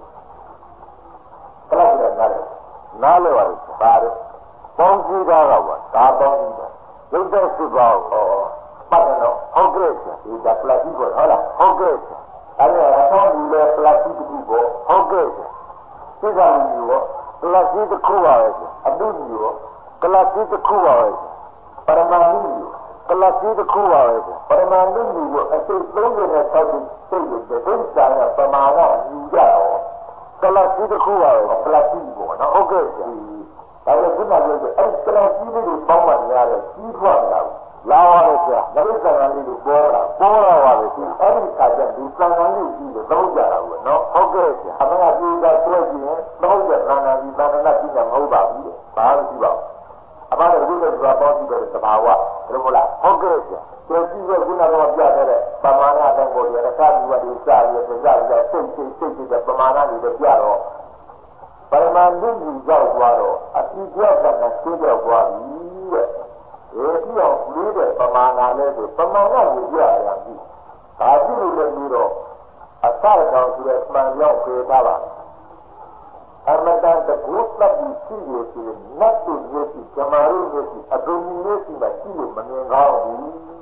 ကလပ်များနားလဲပါလို့ပါတယ်ပေါင်းစည်းတာကပါဒါပေါင်းစည်းတာရုပ်တည်းစစ်ပါပတ်တော့ဟုတ်ကဲ့ဒီဒါပလတ်ကြီးပေါ်ဟုတ်လားဟုတ်ကဲ့အဲ့ဒါအဆောင်ကြီးလေပလတ်ကြီးတူပေါ့ဟုတ်ကဲ့သိကြပြီပေါ့ Classic Kuwait, Abdulio, Classic Kuwait, Paramani, Classic Kuwait, Paramani, I say, longer than how to say it, the same time of Pamana, you go. Classic Kuwait, Placebo, okay. I was in a Classic Power, keep one now. Lawa, there is a little Bora, every time we plan only see the Doja, no, okay. I'm going to do that 20 years, Doja, and we plan nothing about you. About a village about the Sabawa, Romola, okay. So you were going to have the Pamana and Bodia, the time when you started the Zaria, take the Pamana with the Yaro. But a man didn't go Waro, a few years and a studio of one. If you are leader, Pamana, Pamana will be a I do the Miro, a side down to the man young Pava. And Madame the good love you seriously, not to Yeti, Kamaru Yeti, a dominating by Kilo, Manangao,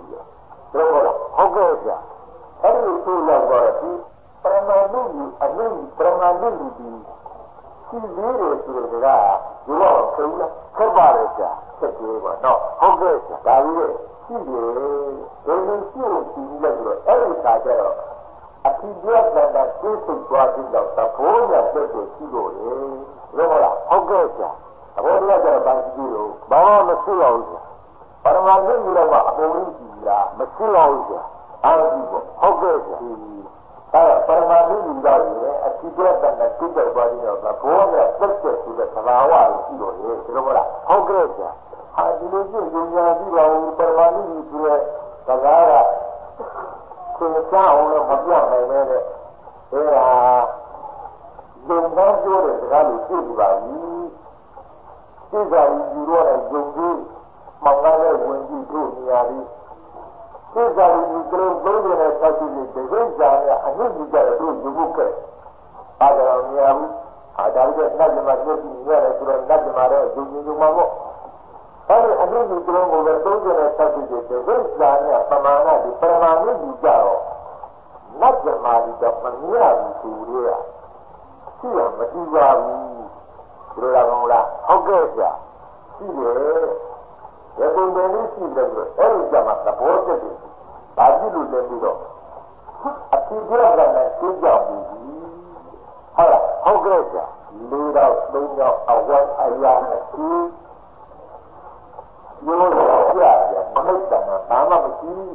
Hogoja. Every two laboratory, Pramanu, a name, Pramanu, she leaders to the Ra, you want to Kabaraja. No, Hogoja, David, she did. They will see every time. A few years and that basic body of support that they Kilo, Romola, Hogoja. I won't let her back to you. Baba Masiloja. But I'm not going to know what Masiloja. Hogoja. But I'm not going to know a few years and that basic body of support that to the Kalawa, Kilo, Romola, Hogoja. I believe you are permanently to a Sagara to the town of Madia. There are the Manjor Rally Silva. These are Euro and Jungi, Mangala, Wendy, Niari. These are the great building and facilities. The Rizana, and then you got to do the book. Other Niaru, I doubt that Najama getting here to Najamara, Jungi. I mean, you don't over those that are the Rizana, Pamana, the Paramani, Jaro. Not the Mali, the Mania, Suria. Here, Matia, Rulamola, Hogoja. Here, every see them, every Jama supported it. Bajilu Lemido. A figure of them, a figure of the Hogoja. Laid out, a what I am. You know, Mama Machine,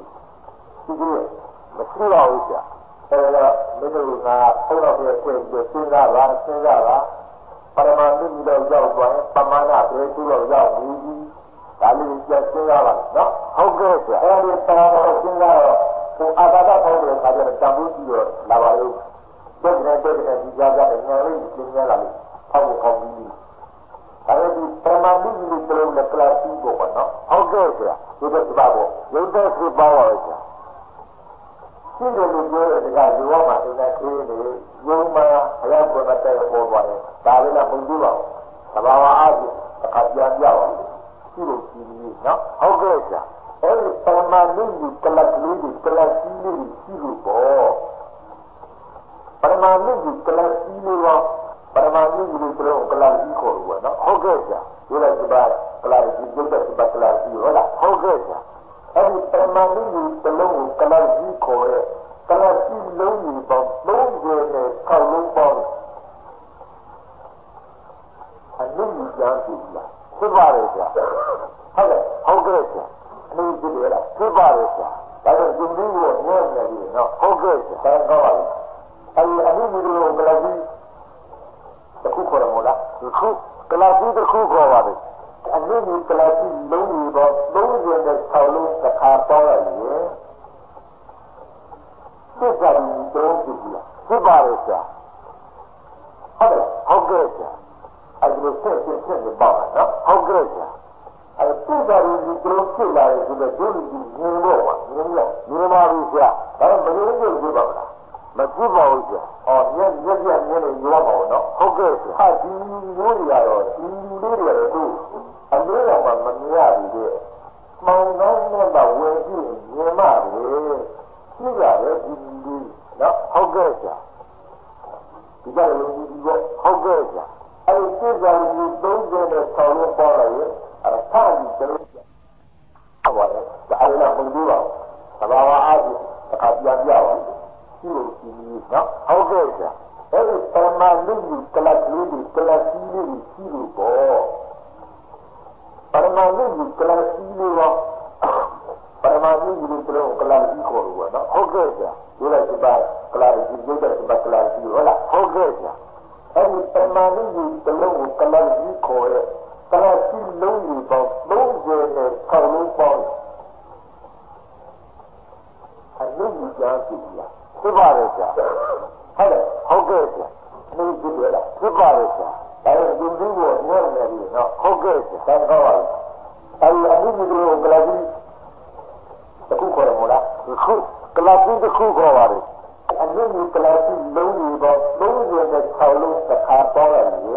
Machine, middle full of the Sina, Paramandi, Pamana, Bretu, Yao, Ali, Sina, no? How great, every Sina, who Abada told us about the Tabuti or Lavaru, definitely, Jaga, and Mary, Sina, how convenient. I will permanently throw the class people, no? How goes it? You get the Bible. You get the Bible. See the video of the guy you want in that area. Yuma, I am going to tell you for one. Davina Bundula, Sabawa Adi, a Kajian Yawa. See the TV, no? How goes it? Every permanently collectively, collectively, permanently collectively. Paramani throw Kalari equal, no? Hogoja. You like to buy Kalari, you get to buy Kalari, Hogoja. Every Paramani, the low Kalari equal, Kalari lonely bomb, lonely Kalung bomb. And then you can't do that. Sivareja. Hogoja. Need to do it. Sivareja. That is the new one, no? Hogoja. Thank God. I need to the Kukoramola, the Kalasi, the Kukoramola, and then you Kalasi, lonely, but lonely in the Kaulu, the Kapara, yeah. This is the don't do that. Sibarisa. How great, I will say, the bar, no? How great, I think that you don't feel like the Julie, you know, I am very good. Majiboja, or Yan, you are no? Okay, how do you do? And the other one, Maniari, Mount Nova, where you marry, you got it, no? How goes that? You got to how goes that? I အဲဒီစိတ်ဓာတ်ကြီး30နဲ့ဆောင်းလုံးပေါ်လာရင်အဲထားပြီးကြလို့ဟုတ်ပါတယ်ဒါလည်းမဟုတ်ဘူးပါသဘာဝအားဖြင့်အခါပြပြပါရှိလို့ရှိနေနော်ဟုတ်ကဲ့ဗျာအဲဒီပရမနုကြီးကလတ်လေးတွေကလတ်ကြီးလေးရှိလို့ပေါ့ပရမနုကြီးကလတ်ကြီးလေးရောပရမနုကြီးလေးတို့ကလတ်ကြီးခေါ်လို့ပေါ့နော်ဟုတ်ကဲ့ဗျာဒီလိုစပါကလတ်ကြီးတို့ကစပါကလတ်ကြီးဟုတ်လားဟုတ်ကဲ့ဗျာအဲဒီပရမနုကြီးတလုံးကိုကလတ်ကြီးခေါ်တဲ့ကလတ်ကြီးလုံးကြီးပေါ့30နဲ့ဆောင်းလုံးပေါ့အနုကြီးကြားကြည့်လားဖြစ်ပါရဲ့ဗျာဟုတ်တယ်ဟုတ်ကဲ့ဗျာအနုကြီးတွေလားဖြစ်ပါရဲ့ဗျာဒါပေမဲ့ဒီလိုကိုနှောနေပြီနော်ဟုတ်ကဲ့ဗျာဒါတော့ပါအဲဒီအနုကြီးတွေကိုကလကြီးတစ်ခုခေါ်ရမို့လားခုကလကြီးတစ်ခုခေါ်ပါတယ်အနုကြီးကလကြီးလုံးကြီးတော့30နဲ့6လုံးတစ်ခါပေါ်လာရင်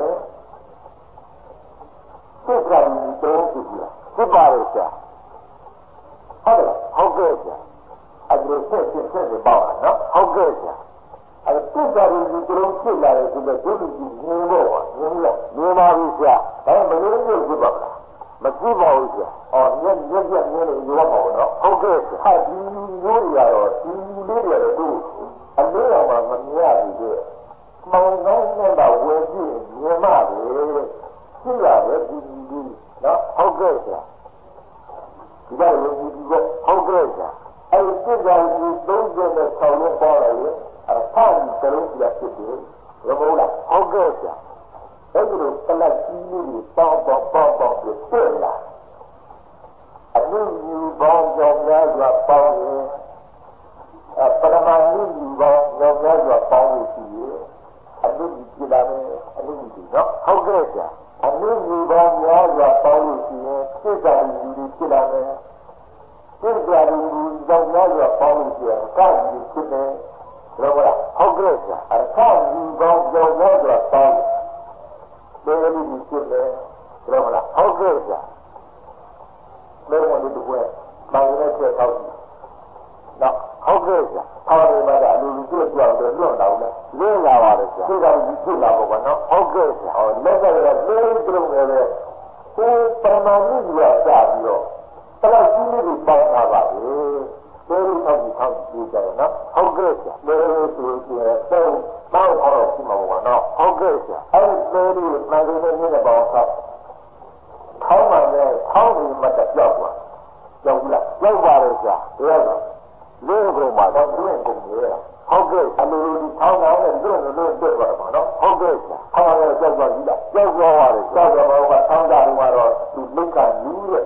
သိကြတယ်တော့ကြည့်လားဖြစ်ပါရဲ့ဗျာဟုတ်တယ်ဟုတ်ကဲ့ဗျာအဲ့ဒီဆက်ပေါ့နော်ဟုတ်ကဲ့ဗျာအဲ့ဒီပြတာကြီးတို့ဖြစ်လာတယ်ဆိုတော့ဒုတိယငင်းတော့ငင်းလို့ငင်းပါပြီဗျာဒါပေမဲ့ဘယ်လိုလုပ်ဖြစ်ပါ့မလားမကြည့်ပါဘူးဗျာအော်ညက်ငင်းလို့ရောပါတော့ဟုတ်ကဲ့ဗျာဟာဒီမျိုးတွေကတော့ဒီလေးတွေတော့သူအလေးအောင်မှမမြင်ရဘူးတဲ့မောင်ကောင်းနဲ့တော့ဝယ်ကြည့်မြင်မှပဲရှိရတယ်ဒီနော်ဟုတ်ကဲ့ဗျာဒီကလည်းဒီဟုတ်ကဲ့ဗျာအဲ့ဒီစိတ်ဓာတ်ကြီး30နဲ့ဆောင်းလုံးပေါ်လာရင်အဲထားပြီးကလေးပြဖြစ်တယ်ရမို့လားဟုတ်ကဲ့ဗျာအဲ့ဒီလိုကလတ်ကြီးလေးပေါင်းပြီးပြည့်လာအမှုယူပေါင်းကြောင့်များစွာပေါင်းရင်ပရမဏုယူပေါင်းကြောင့်များစွာပေါင်းလို့ရှိရင်အမှုကြီးပြလာမယ်အမှုကြီးနော်ဟုတ်ကဲ့ဗျာအမှုယူပေါင်းများစွာပေါင်းလို့ရှိရင်စိတ်ဓာတ်ကြီးဖြစ်လာမယ်စိတ်ဓာတ်ကြီးကြောင့်များစွာပေါင်းလို့ရှိရင်ကောင်းပြီးဖြစ်တယ်ဟုတ်ကဲ့ဟုတ်ကဲ့ဗျာအခါဒီပေါင်းကြောင့်များစွာပေါင်းတယ်ဒီလိုဖြစ်တယ်ဟုတ်ကဲ့ဟုတ်ကဲ့ဗျာလည်းဝင်ဒီကွယ်ပေါင်းတဲ့ချက်တော့နော်ဟုတ်ကဲ့ဗျာဟောဒီမှာကလူလူတွေ့ကြောက်တယ်လွတ်လာဘူးလွတ်လာပါတယ်ဗျာစိတ်ဓာတ်ကြီးဖြစ်လာပေါ့ကွာနော်ဟုတ်ကဲ့ဗျာဟောလက်ကလည်းလေးပြုံးနေတယ်ဟိုပရမဏုကြီးကကြာပြီးတော့တလောက်ကြီးလေးကိုပေါင်းထားပါလေလေးလေးထောက်ပြီးကြတယ်နော်ဟုတ်ကဲ့ဗျာလေးလေးဆိုရင်တော့ပေါင်းအောင်ရှိမှာပေါ့နော်ဟုတ်ကဲ့ဗျာအဲ့ဒီလေးလေးမှန်တယ်နဲ့ပေါင်းထားခေါင်းမှလည်းခေါင်းကြီးမှတ်တော့ကြောက်သွားကြောက်ဘူးလားကြောက်ပါလေဗျာတရားတော့လေးကိုမှတော့တွင်းကုန်တယ်ဟုတ်ကဲ့အလိုလိုဒီခေါင်းကောင်းနဲ့တွင်းလို့တွေ့သွားတယ်ပေါ့နော်ဟုတ်ကဲ့ဗျာခေါင်းလည်းကြောက်သွားပြီလားကြောက်သွားပါတယ်ကြောက်တော့ကဆောင်းကြတယ်ကတော့ဒီမိကယူရဲ့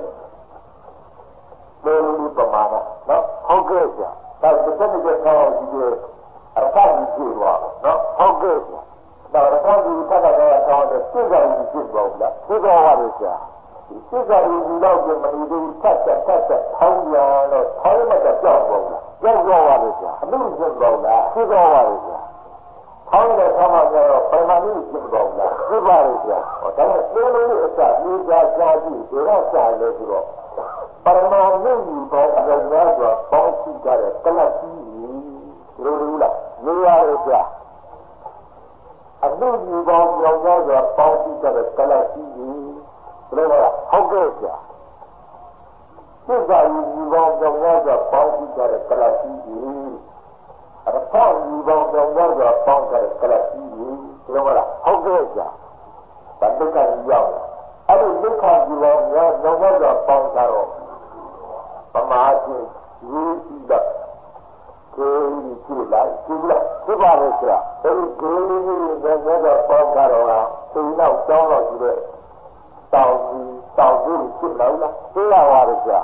လေးလေးပမာဏနော်ဟုတ်ကဲ့ဗျာဒါတစ်ချက်တစ်ချက်ခေါင်းကြီးရဲ့အဖတ်ကြီးဖြစ်သွားနော်ဟုတ်ကဲ့ဗျာဒါတော့ခေါင်းကြီးဖတ်တာကဆောင်းတဲ့စိတ်ကကြီးဖြစ်သွားဘူးလားဖြစ်သွားပါတယ်ဗျာစိတ်ကကြီးတော့မနေဘူးထက်ထောင်းပြန်တော့ထောင်းမှတော့ကြောက်ပေါ့လားကြောက်သွားပါတယ်ဗျာအမှုဖြစ်သွားလားဖြစ်သွားပါတယ်ဗျာထောင်းတဲ့ဆောင်းမှတော့ပရမဏုဖြစ်သွားလားဖြစ်ပါတယ်ဗျာဟောဒါနဲ့လေးလေးအစလေးစားစားကြည့်ဒါကစားလဲဆိုတော့ပရမဏုကြီးပေါင်းကြောင့်များစွာပေါင်းစုကြတဲ့ကလတ်ကြီးလိုလိုလားနေရရဲ့ဗျာအမှုကြီးပေါင်းကြောင့်များစွာပေါင်းစုကြတဲ့ကလတ်ကြီးဘယ်လိုလဲဟုတ်ကဲ့ဗျာစိတ်ဓာတ်ကြီးပေါင်းကြောင့်များစွာပေါင်းစုကြတဲ့ကလတ်ကြီးအရဖန်ကြီးပေါင်းကြောင့်များစွာပေါင်းကြတဲ့ကလတ်ကြီးဘယ်လိုလဲဟုတ်ကဲ့ဗျာဗတ်တကကြီးရောက်အဲ့ဒီဒုက္ခကြီးပေါင်းများစွာပေါင်းကြတော့ပမာချင်းရေးကြည့်တော့ကိုယ်ကြီးကြည့်လိုက်ကြည့်လိုက်ဒီပါလေဆရာအဲဒီကိုယ်ကြီးနဲ့တော့ပေါင်းကြတော့သူနောက်ကျောင်းတော့ကြည့်တဲ့တောင်ကြီးဖြစ်လာလားသိရပါတယ်ဆရာ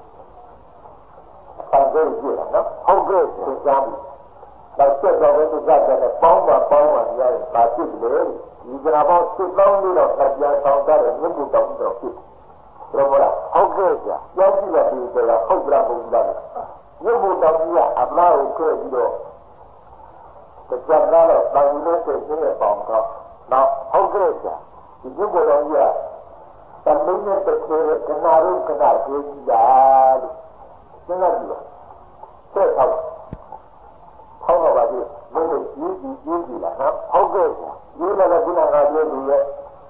တောင်ကြီးဖြစ်လာနော်ဟုတ်ကဲ့သင်ကြားပြီတော့ဆက်တော့ဘယ်သူကတဲ့ပေါင်းပါရတယ်ဒါဖြစ်လေဒီကရာပေါင်းစစ်ကောင်းလို့တော့ပြန်ဆောင်ကြတယ်မြင့်မှုတောင်းတော့ဖြစ်ဘယ်လိုလဲဟုတ်ကဲ့ဆရာပြောကြည့်လိုက်ဒီကရာဟုတ်ကြလားဘုရားမြင့်မှုတောင်းကြီးကအမလာကိုခဲ့ပြီးတော့ကြက်တော့တောင်းကြီးနဲ့ဆက်နေတဲ့ပေါင်းတော့နောက်ဟုတ်ကဲ့ဆရာဒီမြင့်မှုတောင်းကြီးကတမင်းနဲ့တစ်ခဲကနာရုံကနာကိုကြီးတာလို့စဉ်းစားကြည့်ပါဆက်ထောက်တော့ပါပြီမင်းတို့ကြီးလာနော်ဟုတ်ကဲ့ဆရာဒီလည်းကခုနကပြောသူရဲ့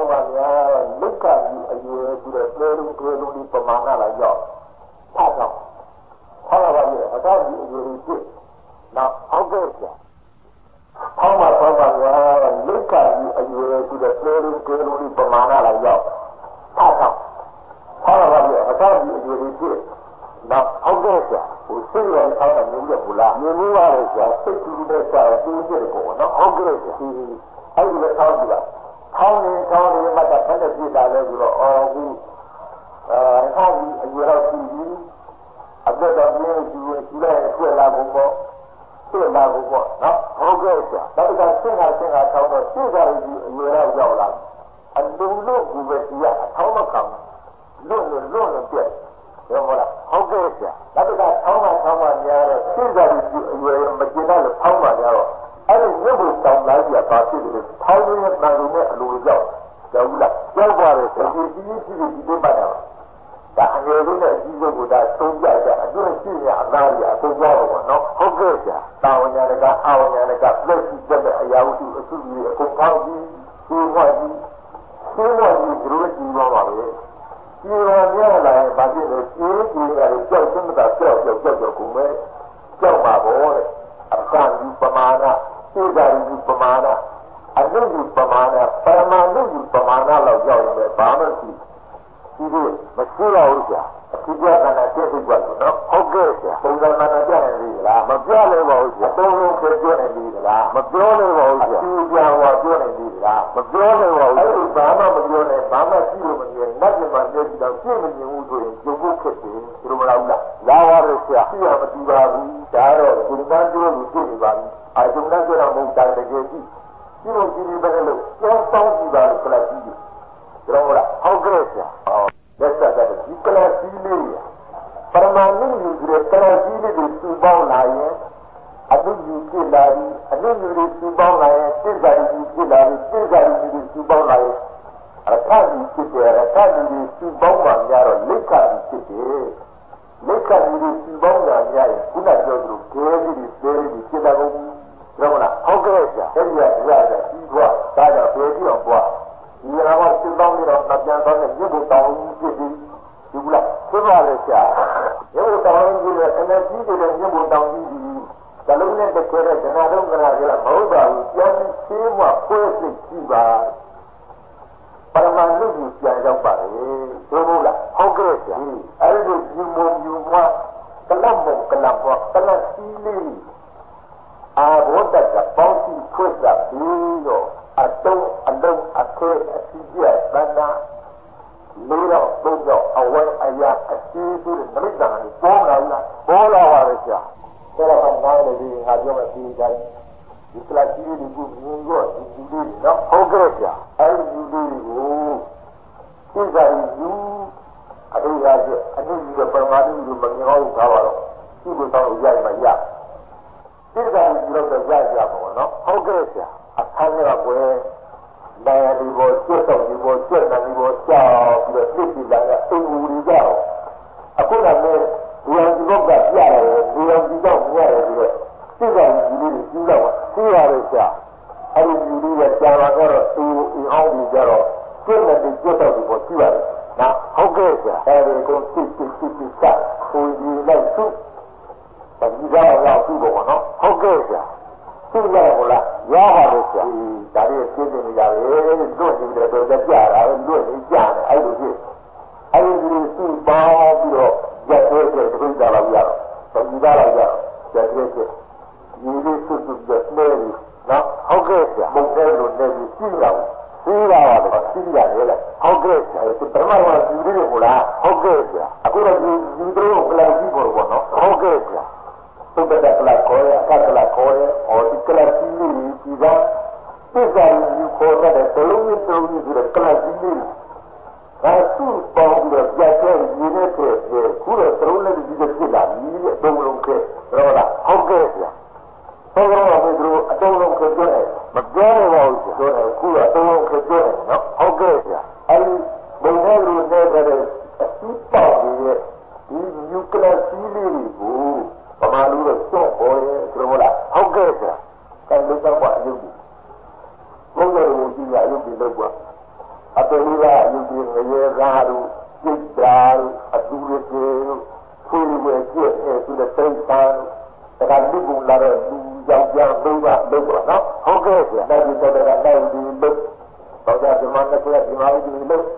ပါများလုက္ခကြီးအရွယ်ပြီးတော့တွဲလုံးဒီပမာဏလာရောက်ဖတ်တော့ဟောပါရဲ့အကောက်ကြီးအရွယ်ကြီးနောက်အောက်ကဲ့ဆရာဟောပါများလုက္ခကြီးအရွယ်ပြီးတော့တွဲလုံးဒီပမာဏလာရောက်ဖတ်တော့ဟောပါရဲ့အကောက်ကြီးအရွယ်ကြီးနောက်အောက်ကဲ့ဆရာဟိုစိတ်ရောဆောင်းတာမျိုးရဘူးလားမြင်မှုပါလေဆရာစိတ်ကူးတဲ့ဆရာတူးကြည့်တယ်ပေါ့နော်အောက်ကဲ့ဆရာအဲ့ဒီလည်းဆောင်းကြည့်ပါခေါင်းနေမှတော့ဖက်တဲ့ပြတာလဲဆိုတော့အော်ခုခေါင်းကြီးအရွယ်တော့ရှိပြီအသက်တော်ပြင်းရှိလိုက်ဆွဲလာဖို့ပေါ့နော်ဟုတ်ကဲ့ဆရာဒါကဆင်းတာထောင်းတော့ရှေ့ကကြီးအရွယ်တော့ရောက်လာအလုံးလို့ကူပဲကြီးအထောင်းမခံလွတ်ပြက်ရောမလားဟုတ်ကဲ့ဆရာဒါကထောင်းမှများတော့ရှေ့ကကြီးအရွယ်မကျင်တော့လို့ထောင်းမှများတော့အဲ့ဒီမြတ်ဘုရားတောင်းလိုက်ပြပါဖြစ်တယ်ထောင်းရင်းတန်ရုံနဲ့အလိုရောက်ဘူးလားရောက်ပါတယ်ဆရာဒီပြပါတော့ဒါအငယ်လေးနဲ့အကြီးဆုံးကဒါသုံးပြကြအတွင်းရှိရအသားရအကုန်ကြောက်တော့နော်ဟုတ်ကဲ့ဆရာတာဝန်ညာကအာဝန်ညာကပြည့်စုံတဲ့အရာဝတ္ထုအစုကြီးအကုန်ပေါင်းပြီးဒီဘဝကြီးဒီလိုကြီးပါပါပဲဒီလိုများလာရင်ဘာဖြစ်လဲကြီးရတယ်ကြောက်စမ်းတာကြောက်ကုန်မယ်ကြောက်ပါဘောတဲ့အကန့်ဒီပမာဏသိကြဒီပမာဏအနုယူပမာဏပရမနုယူပမာဏလောက်ရောက်ရင်ဘာမှမရှိဒီလိုမရှိတော့ဘူးဆရာအထူးကဏ္ဍတက်ပြီးကြလို့နော်ဟုတ်ကဲ့ဆရာပုံစံမှန်ပြနေပြီလားမပြလဲပါဘူးဆရာသုံးလုံးပြောနေပြီလားမပြောလဲပါဘူးဆရာအထူးပြောနေပြီလားမပြောလဲပါဘူးအဲ့ဒီဘာမှမပြောနဲ့ဘာမှရှိလို့မမြင်နတ်ပြမှာပြောကြည့်တော့ပြည့်မမြင်ဘူးဆိုရင်ကျုပ်ဖို့ခက်တယ်ဒီလိုမလားဘူးလားလာပါလို့ဆရာပြည့်မတူပါဘူးဒါတော့ဒီကန်းပြောလို့ဖြစ်နေပါပြီအကျုံနဲ့ပြောတော့မဟုတ်တယ်တကယ်ကြည့်ဒီလိုကြည့်ပြီးပဲလို့ကြောင်းတောင်းကြည့်ပါလို့ခလိုက်ကြည့်တယ်ဟုတ်လားဟုတ်ကဲ့ဆရာလက်ဆက်တဲ့ဒီကလာစီလေးပရမဏုယူတဲ့ကလာစီလေးကိုစုပေါင်းလာရင်အတုယူဖြစ်လာပြီးအတုယူတွေစုပေါင်းလာရင်စိတ်ဓာတ်ကြီးဖြစ်လာပြီးစိတ်ဓာတ်ကြီးတွေစုပေါင်းလာရင်အထကြီးဖြစ်တယ်အထကြီးတွေစုပေါင်းမှများတော့လိက္ခကြီးဖြစ်တယ်လိက္ခကြီးတွေစုပေါင်းလာများရင်ခုနပြောသလိုဒဲကြီးတွေဖြစ်လာကုန်ဟုတ်လားဟုတ်ကဲ့ဆရာအဲ့ဒီကကြီးကွာဒါကြောင့်ဘယ်ကြည့်အောင်ကွာဒီကတော့စုပေါင်းပြီးတော့ပြန်သွားတဲ့ရုပ်ကိုတောင်းဖြစ်ပြီးဒီလားသိပါလေဆရာရုပ်ကိုတောင်းပြီးတော့အနေကြီးတဲ့ရုပ်ကိုတောင်းပြီးဇလုံးနဲ့တကယ်တဲ့ဇနာတော့ကနာကြလားမဟုတ်ပါဘူးပြန်ပြီးရှင်းမှပွဲစိတ်ကြည့်ပါပရမဏုကိုပြန်ရောက်ပါလေသို့မဟုတ်လားဟုတ်ကဲ့ဆရာအဲ့ဒီဒီမုံယူမကလပ်စီလေးအာဘောတကပေါင်းစီဖွင့်တာပြီးတော့အလုံးအခဲအစီးပြသန္တာလေးတော့သုံးတော့အဝဲအရာအစီးဆိုတဲ့မိစ္ဆာကိုပေါ်လာပါလေဆရာဒါတော့နားလေဒီငါပြောမယ်ဒီတိုင်းဒီကလာကြီးလေးကိုမြင်တော့ဒီလေးနော်ဟုတ်ကဲ့ဆရာအဲဒီလေးကိုသိကြယူအရိယာကျအနုယူပရမဏုယူမငေါ့ထားပါတော့ဒီလိုတော့ရရမှာရသိကြယူတော့ရပါတော့နော်ဟုတ်ကဲ့ဆရာအခါရကွယ်နိုင်ဒီဘောကျွတ်တော့ဒီဘောကျွတ်နိုင်ဒီဘောကြောက်ပြီးတော့သိကြလာတဲ့အင်ဦးကြီးကြောက်အခုလည်းဒီအောင်ဒီဘောကပြရတယ်ဒီအောင်ဒီတော့ပြရတယ်ပြီးတော့သိကြယူလေးကြီးတော့သိရတယ်ဆရာအဲ့ဒီယူလေးကကြာလာတော့အင်အောင်ဒီကြတော့ကျွတ်နေဒီကျွတ်တော့ဒီဘောကြည့်ရတယ်နော်ဟုတ်ကဲ့ဆရာအဲ့ဒီကိုသိကဟိုဒီလိုက်သူ့ဒီကတော့သူ့ဘောနော်ဟုတ်ကဲ့ဆရာသိတယ်ဟုတ်လားရပါလို့ဆရာဒါလေးသိနေကြတယ်လွတ်နေတယ်တော့ကြတာလွတ်နေကြတယ်အဲ့လိုဖြစ်အဲ့ဒီသူ့ပေါင်းပြီးတော့ရက်သေးတဲ့ဒုက္ခလာရတော့ဒီသားလာရရက်သေးတဲ့ဒီလိုသူ့တဲ့နေနော်ဟုတ်ကဲ့ဆရာဘုံကဲလို့နေပြီးသိရအောင်သိရပါတော့သိရတယ်လေဟုတ်ကဲ့ဆရာဒီပရမဝါဒီလိုဟုတ်လားဟုတ်ကဲ့ဆရာအခုတော့ဒီလိုကလာကြည့်ဖို့ပေါ့နော်ဟုတ်ကဲ့ဆရာသုတ္တကလာခေါ်ရအခါကလာခေါ်ရဟောဒီကလာစီလေးဒီကသိကြယူခေါ်တဲ့တလုံးကြီးဆိုတဲ့ကလာစီလေးဒါသူ့ပေါင်းပြီးတော့ကြက်တဲ့ရင်းနေတဲ့ခုတော့တလုံးလေးဒီကဖြစ်လာပြီအတုံးလုံးကဲတော့လားဟုတ်ကဲ့ဆရာဆောတော့ဘယ်လိုအတုံးလုံးကဲပြောတယ်မပြောရပါဘူးဆရာဆိုတော့ခုတော့အတုံးလုံးကဲပြောတယ်နော်ဟုတ်ကဲ့ဆရာအဲဒီဘုံထဲလိုနေတဲ့အစုပေါင်းနေတဲ့ဒီယူကလာစီလေးကိုပမာလူတော့စော့ပေါ်ရဲဆိုတော့လားဟုတ်ကဲ့ဆရာအဲ့လိုတော့အယုတ်ဘုရားတော်ကိုကြည့်ရအယုတ်ဒီလောက်ကအရေကားတို့စိတ်ဓာတ်အတူတူဖွေးဝဲပြည့်ဆိုတဲ့စိတ်ဓာတ်ဒါကလူကလာတဲ့လူကြောင့်ကြောင့်လုံးဝလုံးပါနော်ဟုတ်ကဲ့ဆရာဒါဒီတော့ကလည်းဒီလုံးတော့ကြဒီမှာနဲ့ဒီမှာဒီလုံးတော့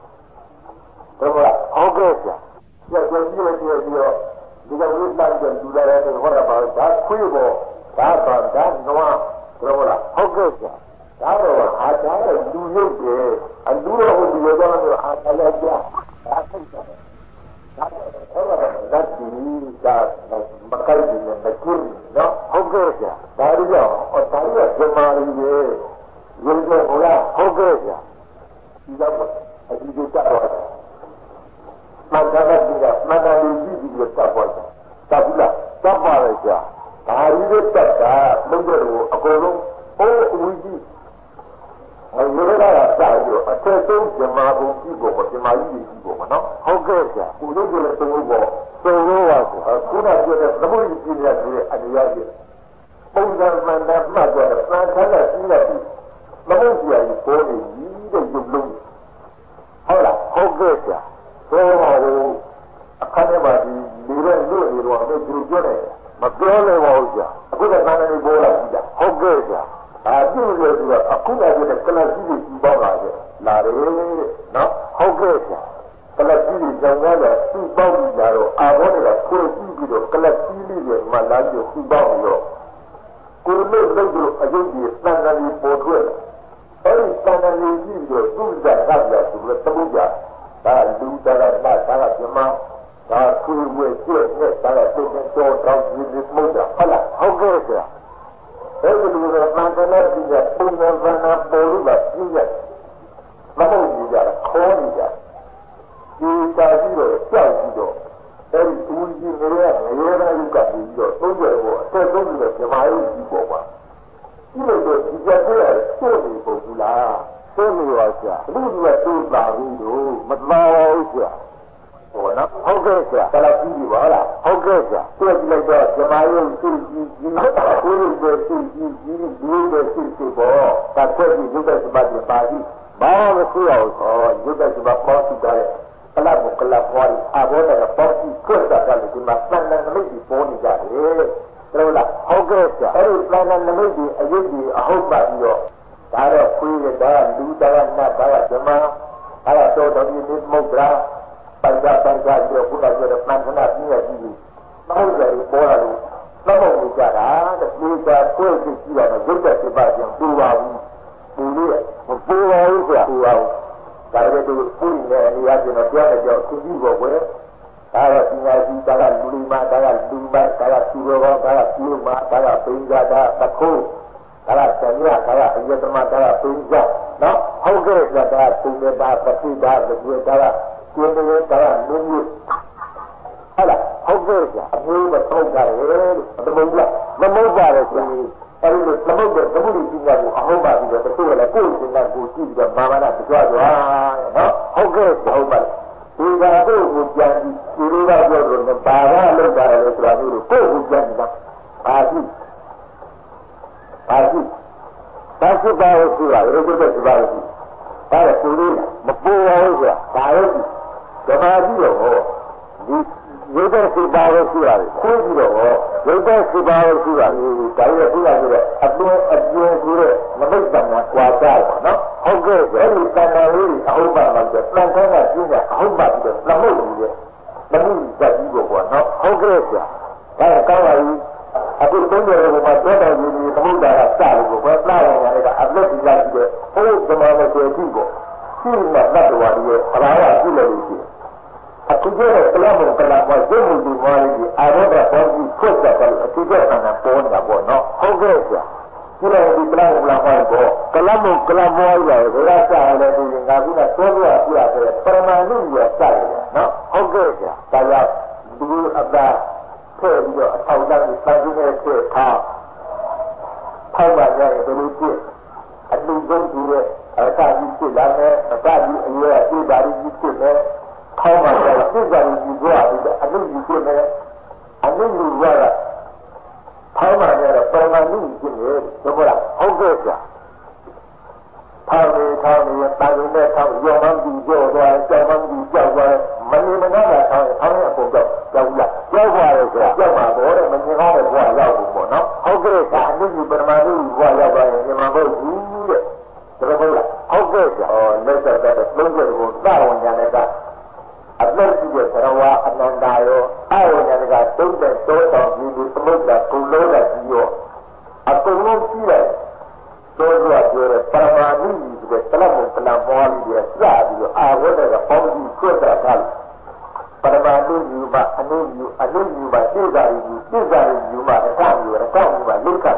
ဟုတ်ကဲ့ဆရာကျေကြည့်ပြီးဒီကဝိသတ်တဲ့လူလာတဲ့ဟောတာပါဒါခွေးပေါ်ဒါတော့ဒါနွားတော့ဟုတ်ကဲ့ဆရာဒါတော့အားထားတဲ့လူရုပ်တွေအလူတော်ဟိုဒီလိုတော့အားထားလိုက်ကြဒါသိတယ်ဒါတော့ဒီကမကိုက်ဘူးနဲ့မကျင်းနော်ဟုတ်ကဲ့ဆရာဒါရီကြောင့်ဒါရီကဇမားကြီးရေရုပ်တွေဟိုလားဟုတ်ကဲ့ဆရာဒီတော့အဒီကတော့မန္တလေးကမန္တလေးကြီးကြီးကိုတပ်ပေါ်တာတပ်ဘူးလားတပ်ပါလေဆရာဒါရီတွေတပ်တာလုံးတွေအကုန်လုံးဟိုအဝကြီးအရရတာစာပြီးအထက်ဆုံးဇမားဘုံကြီးကိုဇမားကြီးကြီးကိုနော်ဟုတ်ကဲ့ဆရာကိုလို့လည်းသုံးဖို့သုံးလို့ပါဆိုခုနကပြောတဲ့သမုဒ္ဒကြီးရဲ့အနေရကြီးပုံစံမှန်တဲ့မှတ်တော့စံခန်းနဲ့ကြီးလိုက်ပြီးမဟုတ်ဆရာကြီးပေါ်နေကြီးတဲ့ရုပ်လုံးဟုတ်လားဟုတ်ကဲ့ဆရာတော့အခါထဲမှာဒီလူတွေလို့နေတော့သူတို့ပြောတယ်မပြောလဲပါဘူးဆရာအခုကသာနေပေါ်လာပြီဟုတ်ကဲ့ဆရာပြုလို့ဆိုတော့အခုလည်းဒီကလပ်ကြီးကြီးပေါက်လာတယ်လာတယ်နော်ဟုတ်ကဲ့ဆရာကလပ်ကြီးကြီးကြောင့်လည်းသူ့ပေါက်ပြီးလာတော့အာဘောတွေကကိုယ်ကြည့်ပြီးတော့ကလပ်ကြီးလေးတွေမှလာပြီးသူ့ပေါက်ပြီးတော့ကိုယ်လို့လုပ်လို့အယုတ်ကြီးစံတန်ကြီးပေါ်ထွက်အဲဒီစံတန်ကြီးကြီးတော့သူ့ဇာတ်ကပြသူလည်းတမှုကြဒါလူတရနာဒါကပြမဒါခွေဝဲကျက်နဲ့ဒါကသူ့တော်တောင်းကြီးဒီမှုတာဟုတ်လားဟုတ်ကဲ့ဆရာအဲဒီလိုကမှန်တယ်လို့ပြောပုံစံကနာပေါ်လို့ပါပြည့်ရဲ့မဟုတ်ဘူးကြခေါ်နေကြဒီတာရှိတော့ကြောက်ပြီးတော့အဲဒီဦးကြီးငရဲငရဲသားယူကပြီးတော့သုံးကြတော့အသက်ဆုံးပြီးတော့ဇမားကြီးကြီးပေါ်ပါဒီလိုတော့ဒီကြတဲ့ဆိုးနေပုံဘူးလားဆိုးနေပါဆရာအခုဒီကသိုးပါဘူးလို့မတော်ဘူးဆရာဟောနော်ဟုတ်ကဲ့ဆရာတလားကြီးပြီပါလားဟုတ်ကဲ့ဆရာတွေ့ကြည့်လိုက်တော့ဇမားရုပ်ရှိကြီးကြီးကိုယ်ရဲ့ရှိကြီးကြီးဒီလိုရှိရှိပေါ်တာတွေ့ပြီးရုပ်တဲ့စပတ်ပြပါပြီဘာမှမရှိအောင်ဟောရုပ်တဲ့စပတ်ပေါ်စီတယ်ကလပ်ကလပ်ပေါ်အဘောတဲ့ပေါ်စီခွတ်တာကလည်းဒီမှာစံနံနမိတ်ကြီးပေါ်နေကြတယ်တော်လားဟုတ်ကဲ့ဆရာအဲဒီစံနံနမိတ်ကြီးအယုတ်ကြီးအဟုတ်ပါပြီးတော့ဒါတော့ခွေးတဲ့ဒါလူဒါကနတ်ဒါကဇမားဒါကတော့တော်ကြီးနေမဟုတ်လားပိုင်ကြပြီးတော့ခုနကပြောတဲ့ပန်ခဏပြည့်ရကြီးမဟုတ်တယ်ပေါ်လာလို့မဟုတ်ဘူးကြတာတဲ့ဒီကကိုယ်ကြည့်ကြည့်ရမယ်ရုပ်တဲ့ပြပါပြန်ပူပါဘူးပူလို့မပူပါဘူးကွာပူပါဘူးဒါပေမဲ့ဒီပူနေတဲ့အရာကျတော့ပြောရတော့သူကြည့်ဖို့ပဲဒါတော့ဒီညာကြီးဒါကလူလီမာဒါကလူမဒါကသူရောဒါကသူမဒါကပိညာဒါတခုဒါကဆံရဒါကအယတမဒါကပိညာနော်ဟုတ်ကဲ့ဒါကသူနေတာပတိဒါကဒီဒါကကျင်းနေတဲ့ဒါကလူမျိုးဟုတ်လားဟုတ်ကဲ့ဆရာအမျိုးမထုတ်ကြတယ်သမုဒ္ဒမမဟုတ်ပါနဲ့ဆရာအဲဒီလိုသမုဒ္ဒသမုဒ္ဒကြီးကကိုအဟုတ်ပါပြီးတော့တချို့ကလည်းကိုယ်ရှင်ကကိုကြည့်ပြီးတော့မာမနာကြွားနော်ဟုတ်ကဲ့ဟုတ်ပါဒီကတော့ကိုပြန်ပြီးဒီလိုကပြောလို့ဘာသာလောက်တာလဲဆိုတာမျိုးကိုကိုပြန်ပြီးတော့ဘာရှိဘာရှိပါလို့ဆိုတာရုပ်သက်စပါးရှိဒါလည်းကိုလေးမပူပါဘူးဆိုတာဒါလည်းဓမ္မကြီးတော့ဒီရုပ်သက်စပါးလို့ဆိုတာကိုပြီးတော့ရုပ်သက်စပါးလို့ဆိုတာဒီဒါလည်းသူကဆိုတော့အပြင်းဆိုတော့မမိတ်တမ်းကွာကြပါနော်ဟုတ်ကဲ့အဲဒီတန်တန်လေးအဟုတ်ပါမှာဆိုတန်တန်းကကျင်းတဲ့အဟုတ်ပါပြီးတော့မဟုတ်ဘူးလေမဟုတ်ဘူးကြည့်ဖို့ပေါ့နော်ဟုတ်ကဲ့ဆရာဒါကောင်းပါပြီအခုသုံးရတဲ့ဘုရားတော်တော်ကြီးဒီသမုဒ္ဒရာစလို့ကိုပဲပြရတယ်ကအလက်ကြီးလိုက်ပြီးတော့ဟိုဇမားနဲ့တွေ့ပြီးပေါ့ရှိမှတ်တော်ပါရဲ့အလားအရှိလို့ရှိတယ်အခုကျတော့ကလပ်ကရုပ်မှုဒီမာရီအာရောဂပေါ်ပြီးဖွင့်တယ်အခုကျတော့ပေါ်နေတာပေါ့နော်ဟုတ်ကဲ့ဆရာဒီလိုဒီကလပ်ပေါ်ပေါ့ကလပ်မောရရဲ့ဘယ်ကစားလဲဒီငါကလည်းသုံးရပြရတယ်ပရမဏုရစားရတယ်နော်ဟုတ်ကဲ့ဆရာဒါကြောင့်ဒီအတားဖွဲ့ပြီးတော့အထောက်အပံ့ကိုစာရင်းနဲ့ထည့်ထားထောက်ပါကြတယ်ဘယ်လိုဖြစ်အလူဆုံးဒီရဲ့အစာကြီးဖြစ်လာတယ်အစာကြီးအရွယ်အပြည့်ပါကြီးဖြစ်တယ်ထောက်ပါကြတယ်ပြည့်ပါကြီးကြွားပြီးတော့အလူကြီးဖြစ်တယ်အလူကြီးကထောက်ပါကြတယ်ပရမဏုဖြစ်တယ်ဆိုတော့ဟုတ်ကဲ့ဆရာထောင်နေတာရုံနဲ့ထောင်ရောင်းမှန်းပြီးကြောက်သွားကြောက်မှန်းပြီးကြောက်သွားမနေမနာတာထောင်ရဲ့အကုန်ကြောက်ပါလေဆရာကြောက်ပါတော့တဲ့မမြင်တော့တဲ့ဘဝရောက်ဘူးပေါ့နော်ဟုတ်ကဲ့ဆရာအနုပရမဏုဘဝရောက်သွားရင်မြန်မာဘုရားကြီးတဲ့ဒါပဲဟုတ်ကဲ့ဆရာလက်ဆက်တဲ့လုံးကျကိုသာဝန်ညာနဲ့ကအသက်ရှိတဲ့သရဝအနန္တရောအဝဉ္ဇကတုံးတဲ့တောတော်ကြီးဒီသမုဒ္ဒရာကုလုံးတဲ့ကြီးရောအကုန်လုံးရှိတယ်သောကပြောတဲ့ပရမဏုကြီးတဲ့တလတ်ကလမောလေးတွေစပြီးတော့အာဝတ်တဲ့ပေါင်းပြီးဆွတ်တာထားပရမဏုကြီးမှာအနုကြီးမှာသိစာကြီးမှာအထကြီးမှာလိခကြီးမှာ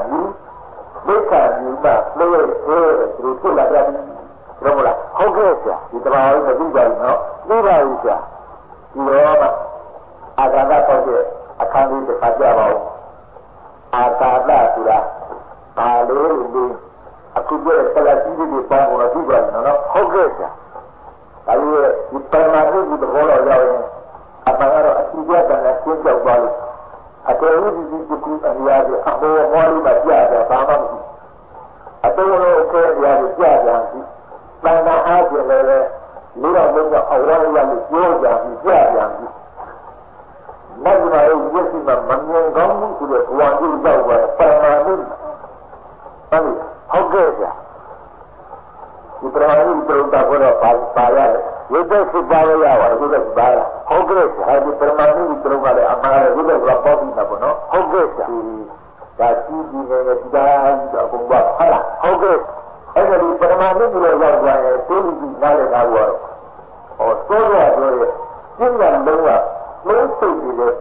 လို့သူပြလာတယ်ဘယ်လိုလဲဟုတ်ကဲ့ဆရာဒီတဘာဝမသိကြဘူးနော်သိပါဘူးဆရာဒီတော့အာဂါဒပေါ့တဲ့အခန်းလေးတစ်ခါကြပါဦးအာဂါဒဆိုတာဘာလို့လဲအခုပြောတဲ့ကလစီတွေပေါင်းတော့သိကြတယ်နော်ဟုတ်ကဲ့ဆရာဒါကြီးဒီပရမဏုကြီးဘောတော့ရောက်ရင်အမှန်ကတော့အစီအစဉ်နဲ့ကျင်းကြောက်သွားလို့အတော်ကြီးဒီကူအရာတွေအဘောမောလေးမှာကြားကြဘာမှမရှိအတော်လုံးအခဲအရာတွေကြားကြပြီတန်တာအားဖြင့်လည်းလူတော်မျိုးကအဝါရလို့ပြောကြပြီးကြားကြပြီမဂ္ဂမရဲ့ဝိသိမှာမမြင်ကောင်းဘူးဆိုတဲ့ဘဝကြီးရောက်သွားပရမဏုဟုတ်ကဲ့ဆရာဒီပရမဏုတုံးတာကတော့ပါရတယ်ဝိသက်စစ်ပါရရပါဝိသက်ပါရဟုတ်ကဲ့ဆရာဒီပရမဏုတုံးကလည်းအမှားရဝိသက်ကပေါ်ပြီးတာပေါ့နော်ဟုတ်ကဲ့ဆရာဒါကြီးကြီးနဲ့ဒီတိုင်းတော့ဘုရားဟာဟုတ်ကဲ့အဲ့ဒီပရမဏုကိုရောက်သွားရင်သိပြီးနားလည်တာကတော့သောရပြောရဲ့ကျင့်ရလုံးကလုံးစိတ်ပြီးတဲ့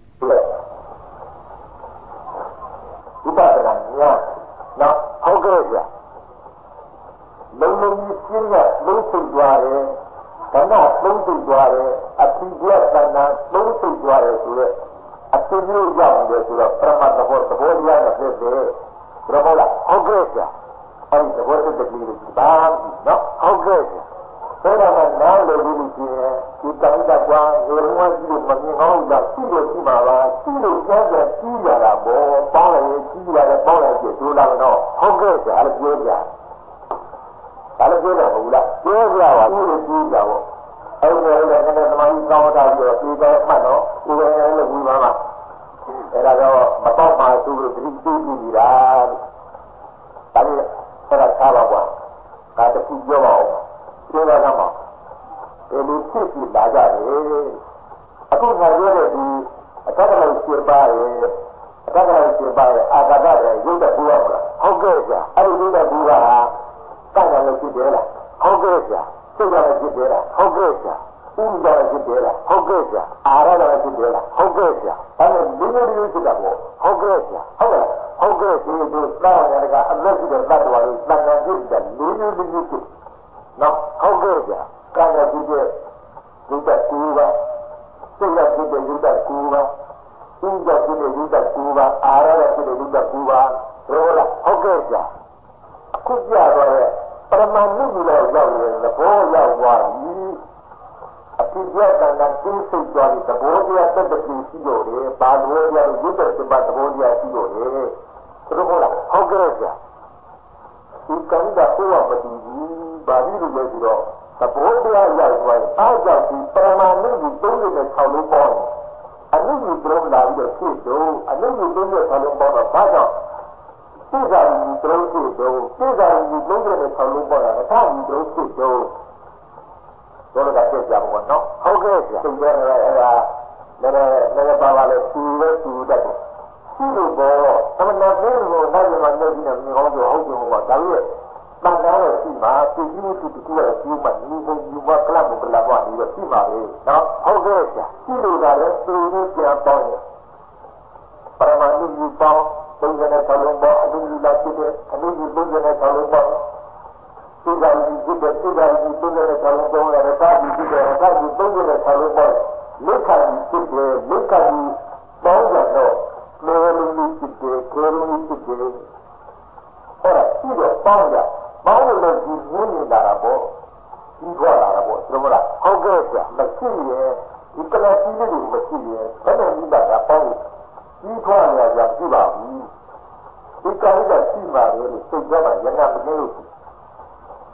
ဥပဒနာညာနော်ဟုတ်ကဲ့ဆရာလုံးလုံးကြီးကျင့်ရလုံးစိတ်သွားတယ်ခန္ဓာလုံးစိတ်သွားတယ်အပိဓာခန္ဓာလုံးစိတ်သွားတယ်ဆိုတော့အပိဓာရောက်တယ်ဆိုတော့ပရမတ်သဘောရတဲ့ဖြစ်တယ်ဘယ်လိုလဲဟုတ်ကဲ့ဆရာအဲ့ဒီသဘောတည်းတည်းလေးပါနော်ဟုတ်ကဲ့ဆရာဘယ်တော့မှနားလည်လို့ရှိရင်ဒီတိုင်းကကွာရေလုံးဝကြီးလို့မမြင်အောင်တော့ရှိလို့ရှိမှာပါရှိလို့ကျန်းကျန်းကြီးရတာပေါ့ပေါင်းလိုက်ကြီးရတယ်ပေါင်းလိုက်ကျိုးလာတော့ဟုတ်ကဲ့ဆရာလည်းပြောကြဒါလည်းပြောတယ်ဟုတ်လားပြောကြပါဘူးလို့ကြီးကြပါအဲ့ဒီလည်းနည်းနည်းသမားကြီးကောင်းတာပြီးတော့ဒီတော့မှတ်တော့ဒီလည်းလည်းပြီးပါမှာအဲ့ဒါတော့မပေါ့ပါသူတို့ဒီပြီးနေတာဒါလည်းအဲ့ဒါသားပါကွာဒါတခုပြောပါဦးပြောရမှာဘယ်လိုဖြစ်ပြီးလာကြလဲအခုငါပြောတဲ့ဒီအတ္တလိုက်ဖြစ်ပါရဲ့အာဂါဒရဲ့ရုပ်တကူရမလားဟုတ်ကဲ့ဆရာအဲ့ဒီရုပ်တကူကဟာတောက်တယ်လို့ဖြစ်တယ်လားဟုတ်ကဲ့ဆရာစိတ်ရတယ်ဖြစ်တယ်လားဟုတ်ကဲ့ဆရာဥဒ္ဒါဖြစ်တယ်လားဟုတ်ကဲ့ဆရာအာရဒဖြစ်တယ်လားဟုတ်ကဲ့ဆရာအဲ့ဒါလူမျိုးဖြစ်တာပေါ့ဟုတ်ကဲ့ဆရာဟုတ်ကဲ့ဟုတ်ကဲ့ဒီလိုတောက်ရတယ်ကအလက်ရှိတဲ့တတ်တော်လေးတန်တန်ဖြစ်တဲ့လူမျိုးဖြစ်နော်ဟုတ်ကဲ့ဆရာကံရဖြစ်တဲ့ရုပ်တကူကစိတ်ရဖြစ်တဲ့ရုပ်တကူကဥဒ္ဒါဖြစ်တဲ့ရုပ်တကူကအာရဒဖြစ်တဲ့ရုပ်တကူကဟုတ်လားဟုတ်ကဲ့ဆရာအခုကြတော့ပရမဏုကြီးလည်းရောက်နေသဘောရောက်သွားပြီအပိဓာကံကသိစိတ်သွားပြီသဘောတရားတက်တဲ့ရှိလို့လေဘာလို့လဲရုပ်တဲ့စပါသဘောတရားရှိလို့လေဟုတ်လားဟုတ်ကဲ့ဆရာဒီကံကကိုယ်ကမတည်ဘူးဘာလို့လဲဆိုတော့သဘောတရားရောက်သွားရင်အားကြောင့်ဒီပရမဏုကြီးသုံးနေတဲ့6လုံးပေါင်းအနုကြီးပြုံးလာပြီးတော့ဖြစ်တော့အနုကြီးသုံးတဲ့6လုံးပေါင်းတော့ဘာကြောင့်သိစာကြီးတုံးဖြစ်တော့သိစာကြီးလုံးတဲ့6လုံးပေါင်းတာအထာကြီးတုံးဖြစ်တော့တော့ကတက်ကြပါဘောနော်ဟုတ်ကဲ့ဆရာသင်ကြားရအဲ့ဒါလည်းပါပါလေသူလည်းသူတတ်တယ်ရှိလို့တော့သမဏဘုရားကိုနိုင်မှာနေပြီးတော့မြင်အောင်ဆိုဟုတ်တယ်ဘောဒါလို့တန်တားရဲ့ရှိမှာသူကြီးမှုသူတူရဲ့ရှိမှာဒီဘုံယူမကလပ်ကလပ်ပါနေတော့ရှိပါလေနော်ဟုတ်ကဲ့ဆရာရှိလို့ကလည်းသူတို့ပြန်ပေါင်းပရမဏုယူပေါင်းသုံးတဲ့ဆောလုံးပေါ်အတူတူလာဖြစ်တဲ့အတူတူသုံးတဲ့ဆောလုံးပေါ်သိက္ခာကြီးဖြစ်တဲ့သိက္ခာကြီးသုံးတဲ့ဆောလုံးပေါ်ရတာကြီးဖြစ်တဲ့ရတာကြီးသုံးတဲ့ဆောလုံးပေါ်လက်ခါကြီးဖြစ်တဲ့လက်ခါကြီးပေါင်းရတော့လေလုံးကြီးဖြစ်တဲ့ကိုလုံးကြီးဖြစ်တဲ့ဟောရှိတော့ပေါင်းရပေါင်းလို့ဒီရင်းနေတာပေါ့ဒီခေါ်လာတာပေါ့သိမလားဟုတ်ကဲ့ဆရာမရှိရဲ့ဒီကလစီလေးကိုမရှိရဲ့ဘယ်လိုဒီပါတာပေါင်းဒီခေါ်ရရပြပါဘူးဒီကာရီကရှိပါလေလို့စိတ်ကြမှာရနာမနေလို့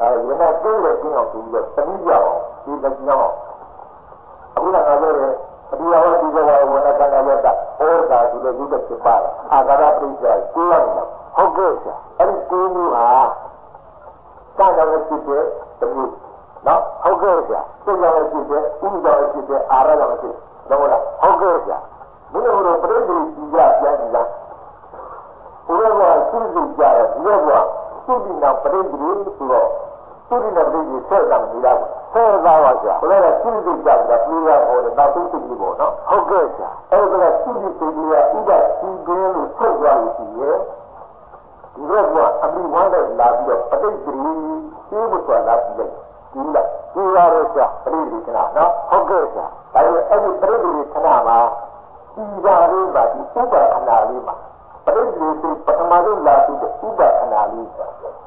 yana kere kin of the Tamija, the Gino. Abuna Nagare, Abiyawa Diva, Wanakana, Orga to the Buddha Chipai, Agara Prisa, Kuana, Hogesa, and Kunu are Sana Chipe, the group. Now, Hogesa, Silla Chipe, Uza Chipe, Arana Chipe, Nora, Hogesa. We are bravery in Yanga. Whoever chooses Jara, whoever shooting up bravery to go. Shooting a bridge is said on the other. Says our job. Whoever chooses Jara, we are or nothing to give on. Hogesa. Over a shooting to be either two girls who so well here. Whoever, I mean, one of the last year, but they dream, he was a last day. You are a bravery canal. Hogesa. Every bravery canal. Ibarima, the Uber Analima. But it is Patamaru Lati, the Uber Analisa.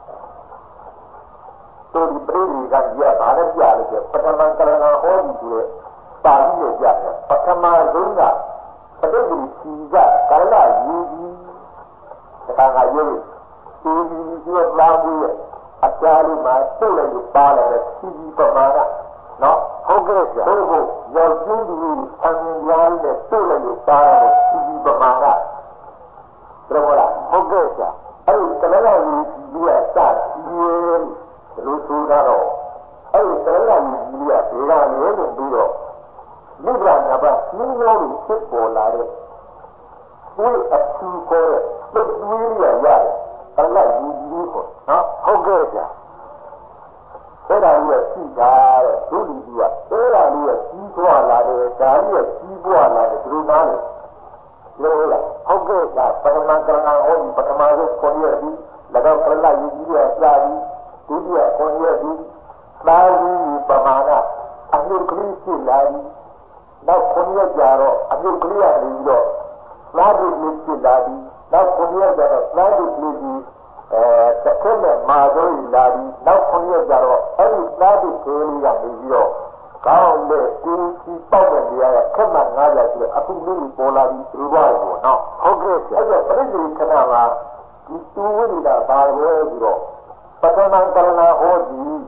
So the bravery can be a Banajaka, Patamakana, all to it, Badia Jaka, Patamaruna, Patagri, Siza, Kala, Yugi, the Kanayu, Yugi of Lamu, Akalima, Sola, the Bala, the Sidi Pamara. No, Hogesa, Hobo, your Judy, and Yan, the Sola, the Bala, the Sidi Pamara. Travola, Hogesa, I Kalala, you are sad, you Rusudaro. I Kalala, you are Iran, and Biro. Libra Naba, you know, football, we are two for it, but really a yard. Allah, you no, Hogesa. Era io si dare, tu li dia, era io si buona, io si buona, tribunale. Allora, Hogesa, Patamankana, ogni Patamago con ieri, la donna gli dia, Slavi, tu dia con ieri, Slavi, Pamana, a mio Cristi, Lavi, da con io chiaro, a mio Clia Rido, Slavi, Cristi, Lavi, da con io chiaro, Slavi, Cristi, come Madori Lavi, now on your Jaro, every Slavi Kali and Rio, found the two power the air, come and Nala, a two Polari, Rubago, now, Hogesa, as a Frederick Canala, is two winning a Barro, Patamankalana, Odi,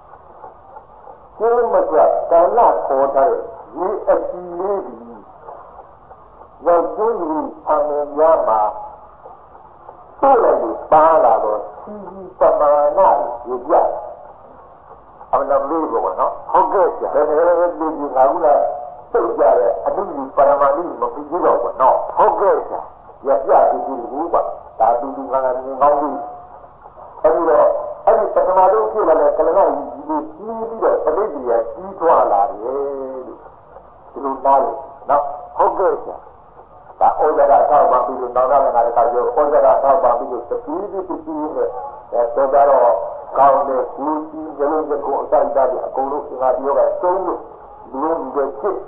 Kilmaja, Kala, Quarter, we a lady, your Juni, and Yama. Solely Bala, Sidi Pamana, you get. I'm not leaving, no? Hogesa, then you have a new Paramani, but you don't know. Hogesa, yes, it is Ruba, that do you every Patamado kill a Kalana, you see the Arabia, Ituala, through knowledge, no? Hogesa. All that I thought about people, not all that I thought about people, the easy to see that Tobaro, Kaune, Kusi, Jelunga, Kosai, Akuru, Yoga, so bloom the chip.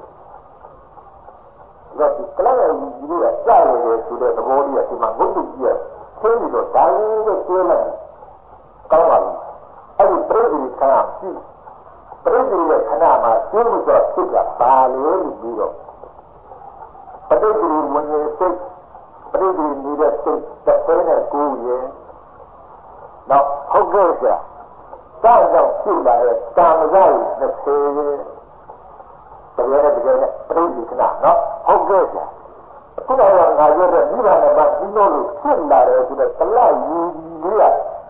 That the clever you do a salary to the body of the Mangudu here, tell you the salary of the Kawan. Every bravery can see. Bravery Kanama, Silver, Sugar, Bali, Biro. Particularly when you take, particularly need to take the pain and cool, yeah. Now, Hogesa, Sounds of Cuba, sounds out, let's say, but we have to get it pretty now, no? Hogesa. Put on our other, you know, but you know, similar to the Kalai, you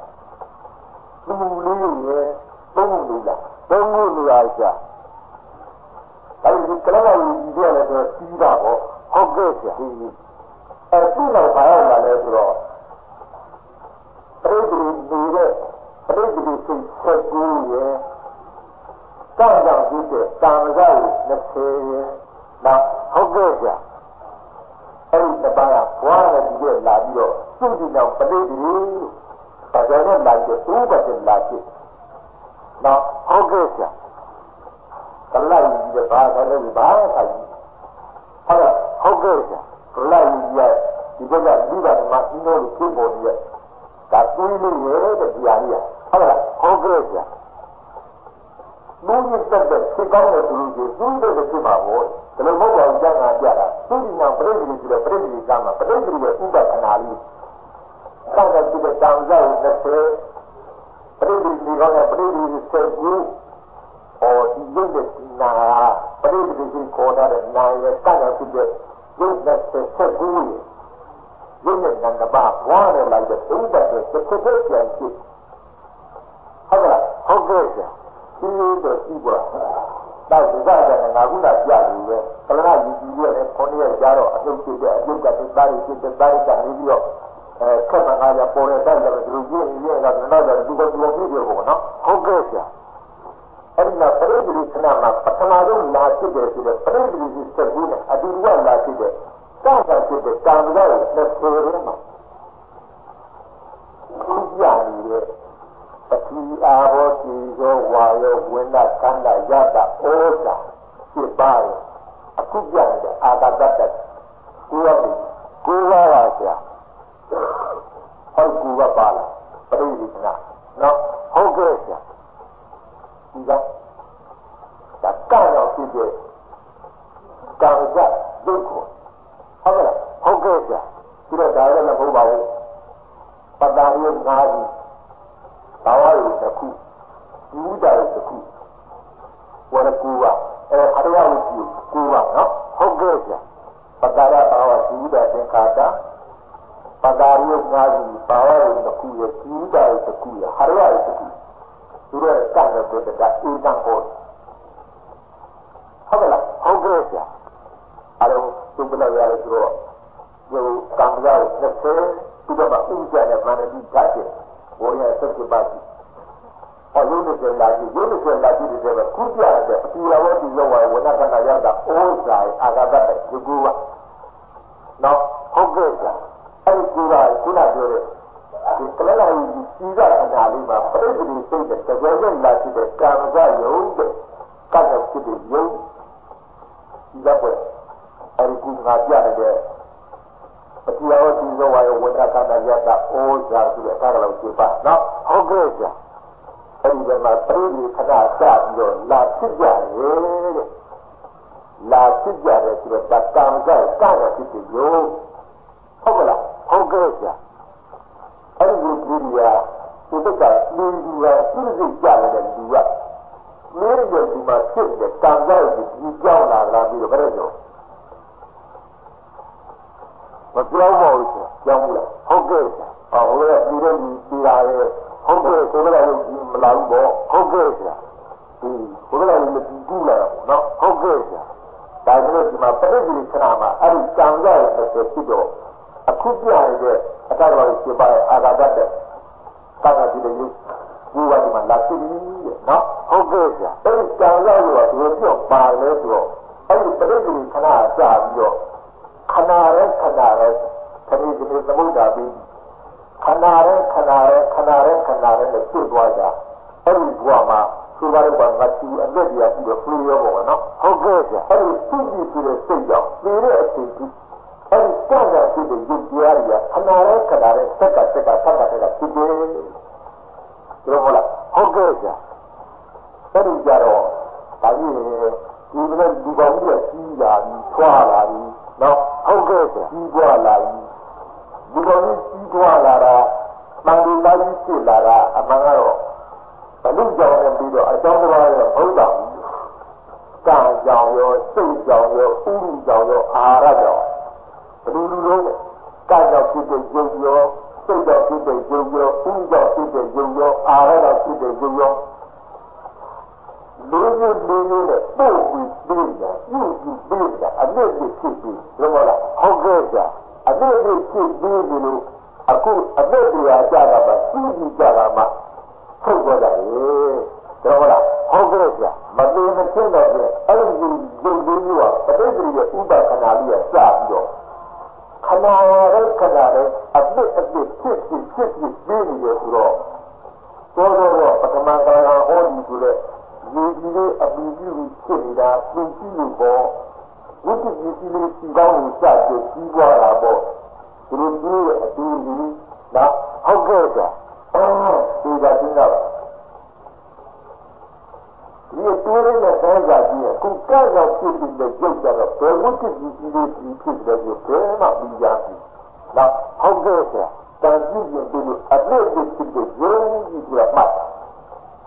I will tell you, you are the Sida. Hogesa, as soon as I am a little, Prejudice said, Sounds of sounds out, let's say, now, Hogesa, every the Baya, one of the year, Labio, shooting down Prejudice, but I don't like it, Uber didn't like it. Now, Hogesa, the light is the bar, I know the bar, Hogesa, Lai, you don't have to do that, you know the keyboard yet. That's really the idea. Hogesa. Moving said that she got to do the Kima boy, the mobile young Adiara, shooting now Prejudice to the Prejudice Gamma, Prejudice was Uber Canali. Sounds like to the sounds out, let's say, Prejudice ကောင်းတဲ့ပရိသေစိတ်ကိုဒီရုပ်နဲ့နာပရိသေစိတ်ခေါ်တဲ့နာရဲ့ကံရဖြစ်တဲ့ရုပ်နဲ့ဆက်ကူးရုပ်နဲ့နံပါတ်ဘွားနဲ့လိုက်တဲ့ဥဒ္ဒတဲ့တစ်ခုတည်းပြန်ဖြစ်ဟုတ်ကဲ့ဟုတ်ကဲ့ဆရာဒီလိုတော့ရှိပါတော့ဒီကတည်းကငါခုနပြလို့ပဲကလနာယူကြည့်ရတဲ့ခေါင်းရကြတော့အပြုတ်ဖြစ်တဲ့အပြုတ်ကတိသားရဖြစ်တဲ့သားရကနေပြီးတော့ခက်မှငါရပေါ်တဲ့တိုင်းလည်းသူတို့ရင်းတော့တော့ဒီလိုပြည့်ပြောနော်ဟုတ်ကဲ့ဆရာအဲ့ဒီမှာပရိသေခဏမှာပထမဆုံးလာဖြစ်တယ်ဆိုတော့ပရိသေစိတ်ကူးနဲ့အတူတူလာဖြစ်တဲ့ကာကဖြစ်တဲ့ကာမဂုဏ်နဲ့ဆိုရမှာဒီကြနေတဲ့ပတိအာဘောတိရောဝါရောဝိနကန္ဒယတာဩဇာဖြစ်ပါရဲ့အခုကြတဲ့အာဂတတ္တကိုယ်ပါပါဆရာဟုတ်ကူပါလားပရိသေခဏနော်ဟုတ်ကဲ့ဆရာဒီကကာရောက်ဖြစ်တဲ့ကာယဒုက္ခဟုတ်ကဲ့ဟုတ်ကဲ့ဆရာဒီတော့ဒါလည်းမဟုတ်ပါဘူးပတ္တာရိငါးခုဘာဝရိတစ်ခုဒီဥဒ္ဒါရိတစ်ခုဝရကူပါအရိယဝိပုကူပါနော်ဟုတ်ကဲ့ဆရာပတ္တာရဘာဝဒီဥဒ္ဒါသင်္ခါတပတ္တာရိငါးခုဘာဝရိတစ်ခုရဲ့ဒီဥဒ္ဒါရိတစ်ခုရဲ့အရိယရိတစ်ခုသူတို့ကံတဲ့တေတ္တအေတံဟောဟုတ်ကဲ့လားဟုတ်ကဲ့ဆရာအဲ့တော့သူကလည်းရတယ်ဆိုတော့ဒီကံကြောင့်တစ်ဆယ်သူကဥစ္စာနဲ့မန္တတိတတ်တယ်ဘိုးရဆက်ပြပါစီအယုံနဲ့လာကြည့်ယုံနဲ့လာကြည့်တဲ့ကုသရတဲ့အတူတော်ဒီရောဝဏကနာရတာဩဇာအာဂတတဲ့ဒီကူကနော်ဟုတ်ကဲ့ဆရာအဲ့ဒီကူကခုနပြောတဲ့ဒီကလလာကြီးကြီးကအနာလေးမှာပရိသေစိတ်တဲ့တကယ်ချင်းလာကြည့်တဲ့ကာမဂုဏ်ယုံတဲ့ကတ်တဲ့ဖြစ်တဲ့ယုံဒီတော့အဲ့ဒီကူကပြရတဲ့ပတိယဝတိရောဝါယဝတ္တကနာယတာဩဇာဆိုတဲ့အခါကလေးပြပါနော်ဟုတ်ကဲ့ဆရာအဲ့ဒီမှာပရိသေခဏစပြီးတော့လာဖြစ်ကြရဲ့တဲ့လာဖြစ်ကြတယ်ဆိုတော့တကံကကရဖြစ်တဲ့ယုံဟုတ်ကလားဟုတ်ကဲ့ဆရာအဲ့ဒီဒီရာဒီတက်ကလူကြီးကသူ့စိတ်ကြတဲ့လူကမင်းရဲ့ဒီမှာဖြစ်တဲ့ကံကဒီကြောင်းလာပြီးတော့ဘယ်လိုမပြောပါဘူးဆရာကြောင်းဘူးလားဟုတ်ကဲ့ဆရာဟောလေဒီလိုဒီလာရဲ့ဟုတ်ကဲ့ဆိုတော့မလာဘူးပေါ့ဟုတ်ကဲ့ဆရာဒီဘုရားလည်းဒီကူလာတော့နော်ဟုတ်ကဲ့ဆရာဒါကြောင့်ဒီမှာပရိသေခဏမှာအဲ့ဒီကံကရဲ့ဖြစ်တော့အခုပြရတဲ့အတ္တတော်ရှိပါအာဂတတဲ့ကာကတိတဲ့ယူဒီဝါဒီမှာလာရှိပြီတဲ့နော်ဟုတ်ကဲ့ဆရာအဲ့ဒီကံရောက်လို့ဒီလိုပြောပါလဲဆိုတော့အဲ့ဒီပရိသေခဏအစပြီးတော့ခဏရဲခဏရဲခဏဒီသမုဒ္ဒါပြီးခဏရဲခဏရဲခဏရဲခဏရဲနဲ့ပြည့်သွားကြအဲ့ဒီဘဝမှာသူဘာလို့ကငါတီအလက်ကြီးပြီးတော့ဖူးရောပေါ့နော်ဟုတ်ကဲ့ဆရာအဲ့ဒီသူ့ကြည့်ပြီးတဲ့စိတ်ကြောင့်ဒီတဲ့အချိန်ကြီးအဲ့ဒီကြောင့်ဖြစ်တဲ့ယုတ်တရားတွေကခဏရဲခဏရဲစက်ကဖြစ်တယ်ဒီလိုဟုတ်လားဟုတ်ကဲ့ဆရာအဲ့ဒီကြတော့ဒါကြီးဒီလိုဒီကောင်ကြီးကြီးလာပြီးထွာလာပြီးနော်ဟုတ်ကဲ့ဆရာကြီးထွာလာပြီးဒီကောင်ကြီးကြီးထွာလာတာမှန်တယ်လားကြီးဖြစ်လာတာအမှန်ကတော့ဘလို့ကြောင့်လဲပြီးတော့အကြောင်းတရားရဲ့ဘုရားကံကြောင့်ရောစိတ်ကြောင့်ရောဥဒ္ဒကြောင့်ရောအာရကြောင့်ဘယ်လိုလိုလဲကံကြောင့်ဖြစ်တဲ့ယုံရောစိတ်ကြောင့်ဖြစ်တဲ့ယုံရောဥဒ္ဒကြောင့်ဖြစ်တဲ့ယုံရောအာရကြောင့်ဖြစ်တဲ့ယုံရောလူမျိုးနဲ့ပို့ပြီးပြီးတာပြုပြီးပြီးတာအနည်းဖြစ်ပြီးလို့လားဟုတ်ကဲ့ကြာအနည်းဖြစ်ပြီးလို့အခုအနည်းတရားကြတာမှသိပြီးကြတာမှထုတ်ကြတယ်တော့လားဟုတ်ကဲ့ကြာမသိမချင်းတော့အဲ့ဒီယုံကြည်မှုကပဋိသေရဲ့ဥပခဏလေးကစပြီးတော့ခဏရဲခဏရဲအဖြစ်ဖြစ်ပြီးနေတယ်ဆိုတော့တော့ပထမကဟောဒီဆိုတဲ့ဒီလိုအပူကြီးဖြစ်နေတာပြင်ကြည့်လို့ပေါ့ဝိတ္တိကြီးလေးစီကောင်းကိုစပြီးကြီးပွားတာပေါ့ဒီလိုကြီးရဲ့အတူကြီးနော်ဟုတ်ကဲ့ကြာဒီကချင်းတော့ဒီတူရင်းနဲ့ဆန်းစာကြီးကကုကရောက်ဖြစ်ပြီးတဲ့ရုပ်ကြတော့ဘယ်ဝိတ္တိကြီးလေးဖြစ်တယ်ဆိုဘယ်မှမပြီးရဘူးနော်ဟုတ်ကဲ့ကြာတန်ကြည့်ရင်ဒီလိုအပြည့်ဖြစ်တဲ့ရုံးကြီးကမှတ်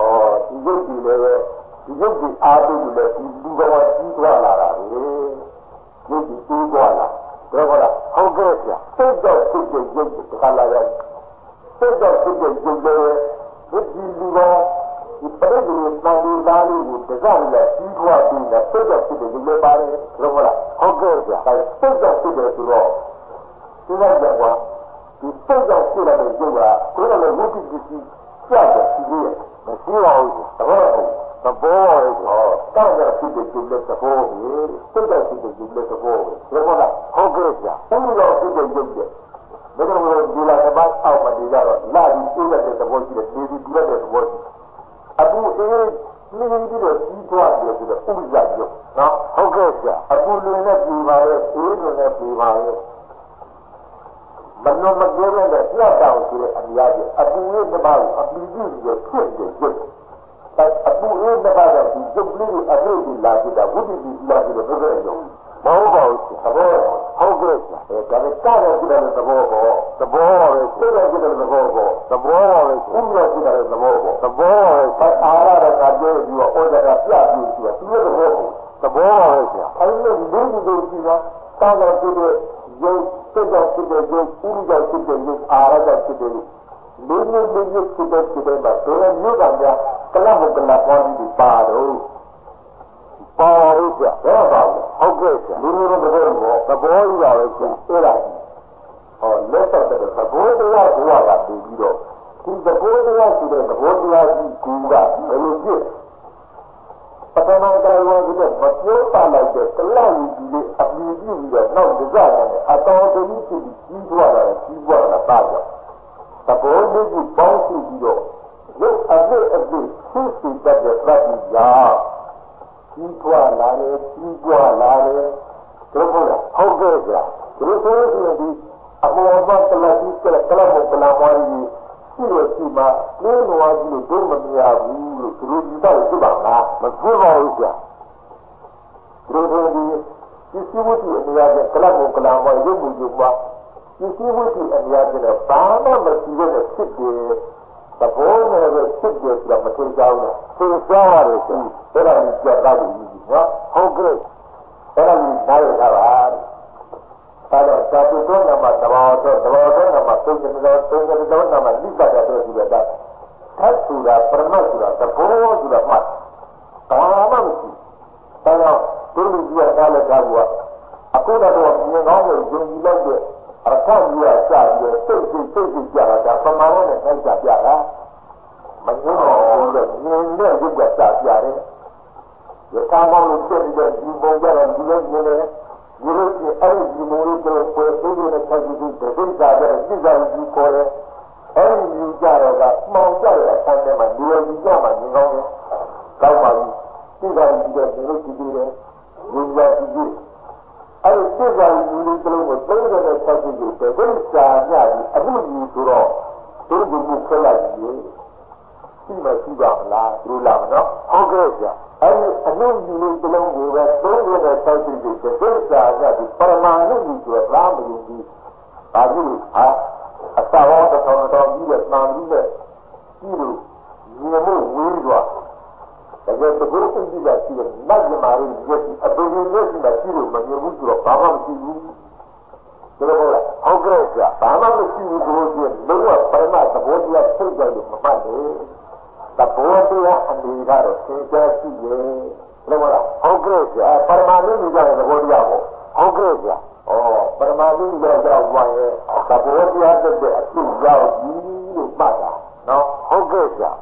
အားပေးလို့လည်းဒီလူတော်ကြီးသွားလာတာပဲရုပ်ကြီးကြီးသွားလာတော့ဟုတ်လားဟုတ်ကဲ့ဗျာစိတ်တော့စိတ်ရဲ့ရုပ်တခါလာရတယ်စိတ်တော့စိတ်ရဲ့ရုပ်လည်းဒီလူတော်ဒီပရိသေတန်ဒီသားလေးကိုတစားလည်းကြီးထွားပြီးတော့စိတ်တော့စိတ်ရဲ့ရုပ်လည်းပါတယ်ဟုတ်လားဟုတ်ကဲ့ဗျာစိတ်တော့စိတ်ရဲ့ဆိုတော့ဒီလိုကြောင့်ဒီစိတ်တော့စိတ်ရဲ့ရုပ်ကကိုယ်လည်းဝိတိပစ္စည်းကြောက်တယ်ဒီလိုမရှိပါဘူးသဘောသဘောရဲ့တောင်းတဲ့ဖြစ်တဲ့ကျုပ်လက်သဘောကိုစိတ်တော့ဖြစ်တဲ့ကျုပ်လက်သဘောကိုဟုတ်လားဟုတ်ကဲ့ဗျာဘုရားဖြစ်တဲ့ကျုပ်ရဲ့ဘယ်လိုဒီလာကပတ်အောက်မှာဒီကတော့လာပြီးစိတ်တဲ့သဘောရှိတယ်ဒီဒီတဲ့သဘောရှိအခုအေးမိမိပြီးတော့ကြီးထွားတယ်ဆိုတော့ဥပ္ပဇ္ဇရုပ်နော်ဟုတ်ကဲ့ဗျာအခုလူနဲ့ပြည်ပါရဲ့အေးလူနဲ့ပြည်ပါရဲ့မနောမကျဲတဲ့ပြတ်တောင်ဆိုတဲ့အများကြီးအပူရဲ့တပါးကိုအပီကြီးရဲ့ဖြစ်တဲ့ရုပ်အပူရဲ့တပါးကဒီရုပ်လေးကိုအပြည့်ကြီးလာကြတာဝိတိကြီးလာကြတဲ့ဘုရားရုပ်မဟုတ်ပါဘူးသဘောဟုတ်ကဲ့ဒါပေမဲ့ကားရကြတဲ့သဘောပေါ့သဘောပါပဲစိတ်ရကြတဲ့သဘောပေါ့သဘောပါပဲဥပ္ပယကြတဲ့သဘောပေါ့သဘောပါပဲအာရတဲ့ကပြောပြီးတော့ဩဇာကပြပြီးဆိုတော့သူရဲ့သဘောပေါ့သဘောပါပဲဆရာအဲဒီလိုလူတွေကြည့်တော့ကားရကြတဲ့ရုပ်စိတ်ကြောင့်ဖြစ်တဲ့ရုပ်ဥပ္ပကြောင့်ဖြစ်တဲ့ရုပ်အာရကြောင့်ဖြစ်တဲ့ရုပ်လူမျိုးဖြစ်တဲ့မှာဘယ်လိုမျိုးကများကလပ်ကလပ်ပေါ်ပြီးပါတော့ပါလို့ကြာတော့ပါဟုတ်ကဲ့ကြာလူမျိုးသဘောကိုသဘောကြီးပါပဲကြာအဲ့ဒါဟောလက်တော့တဲ့သဘောတရားဘုရားကပြီးတော့ဒီသဘောတရားရှိတဲ့သဘောတရားကြီးကူကဘယ်လိုဖြစ်ပထမတရားဝင်ပြီးတော့မပြောပါလိုက်တဲ့ကလပ်ကြီးလေးအပြည့်ပြုပြီးတော့နောက်ကြရတယ်အတော်တည်းဖြစ်ပြီးကြီးသွားတာကြီးသွားတာပါကြသဘောလေးကိုပေါင်းစုပြီးတော့ရုပ်အပြည့်အပြည့်သိသိတတ်တဲ့ပြတိယာကြီးထွားလာတယ်ကြီးထွားလာတယ်တို့ဟုတ်ကဲ့ကြာဒီလိုဆိုရင်ဒီအမောဘကလာကြီးကလမကလာမရီရှိလို့ရှိမှလေးနွားကြီးတို့မမြင်ဘူးလို့သူတို့ဒီတော့ရှိပါလားမဖြစ်ပါဘူးကြာတို့ဒီစီဝတိအများကြီးကလမကလာမရီရုပ်မှုကြီးမှာစီဝတိအများကြီးနဲ့ဘာမှမရှိတဲ့ဖြစ်တယ်သဘောနဲ့ပဲဖြစ်တယ်ဆိုတာမသိကြဘူး။သိကြရတယ်ဆိုအဲ့ဒါကိုကြောက်တာကြီးနော်။ဟုတ်ကဲ့။အဲ့ဒါကိုနားရတာပါ။ဒါတော့သာတုတော်နာမသဘောတော်နာမသုံးတယ်တော့နာမလိပတ်တယ်ဆိုတော့ဒါသတ်ဆိုတာပရမတ်ဆိုတာသဘောဆိုတာမှတ်။ဘာမှမရှိ။ဒါတော့သူတို့ကြီးကလည်းကားကအခုတော့မြင်ကောင်းလို့ယုံကြည်လိုက်တဲ့အရထကြီးကစပြီးစိတ်ကြတာပမာဏနဲ့နှိုက်ကြပြတာမငြင်းတော့ဘူးလေမြင်တဲ့ရုပ်ကစပြတယ်ရထားမောင်းလို့ဖြစ်ပြီးတော့ဒီပုံကြတော့ဒီလိုမြင်တယ်ဒီလိုအဲ့ဒီမိုးလေးကိုပွဲသေးသေးနဲ့ဆက်ကြည့်ပြီးဒိဋ္ဌာတဲ့စိတ်ဓာတ်ကြီးခေါ်တယ်အဲ့ဒီယူကြတော့ကမှောင်ကြတဲ့အတိုင်းထဲမှာဒီလိုယူကြမှာမြင်ကောင်းတယ်ကောင်းပါပြီစိတ်ဓာတ်ကြီးတဲ့ဒီလိုကြည့်ပြီးတယ်ယူကြကြည့်အဲ့ဒီစိတ်ဓာတ်ကြီးလေးတစ်လုံးကိုသုံးရတဲ့ဆက်ကြည့်ပြီးဒိဋ္ဌာညကြီးအမှုကြီးဆိုတော့ဒီလိုမျိုးဆက်လိုက်ပြီးရှိမရှိပါမလားဒီလိုလားနော်ဟုတ်ကဲ့ဗျာအဲ့ဒီအမှုကြီးလေးတစ်လုံးကိုပဲသုံးရတဲ့ဆက်ကြည့်ပြီးဒိဋ္ဌာညကြီးပရမာဏုကြီးဆိုတော့မယူပြီးဘာလို့ဟာအသာဝတ္တတော်တော်ကြီးတဲ့မှန်ကြီးတဲ့ကြီးလို့ညီမို့ဝေးသွားဒါကြောင့်တကုတ်စိတ်ကြီးကရှိတယ်မတ်ဇမာရီရဲ့အပူရင်းရဲ့ရှိတာကြီးလို့မမြင်ဘူးဆိုတော့ဘာမှမရှိဘူးဒါတော့ဟုတ်ကဲ့ကြာဘာမှမရှိဘူးဆိုလို့ရှိရင်လုံးဝပရမသဘောတရားသိကြလို့မမှတ်ဘူးသဘောတရားအနေကတော့သင်ကြားရှိရဲ့လုံးဝဟုတ်ကဲ့ကြာပရမနုကြီးရဲ့သဘောတရားပေါ့ဟုတ်ကဲ့ကြာပရမနုကြီးရောက်သွားရဲ့သဘောတရားတဲ့အဖြစ်ရောက်ပြီလို့မှတ်တာနော်ဟုတ်ကဲ့ကြာ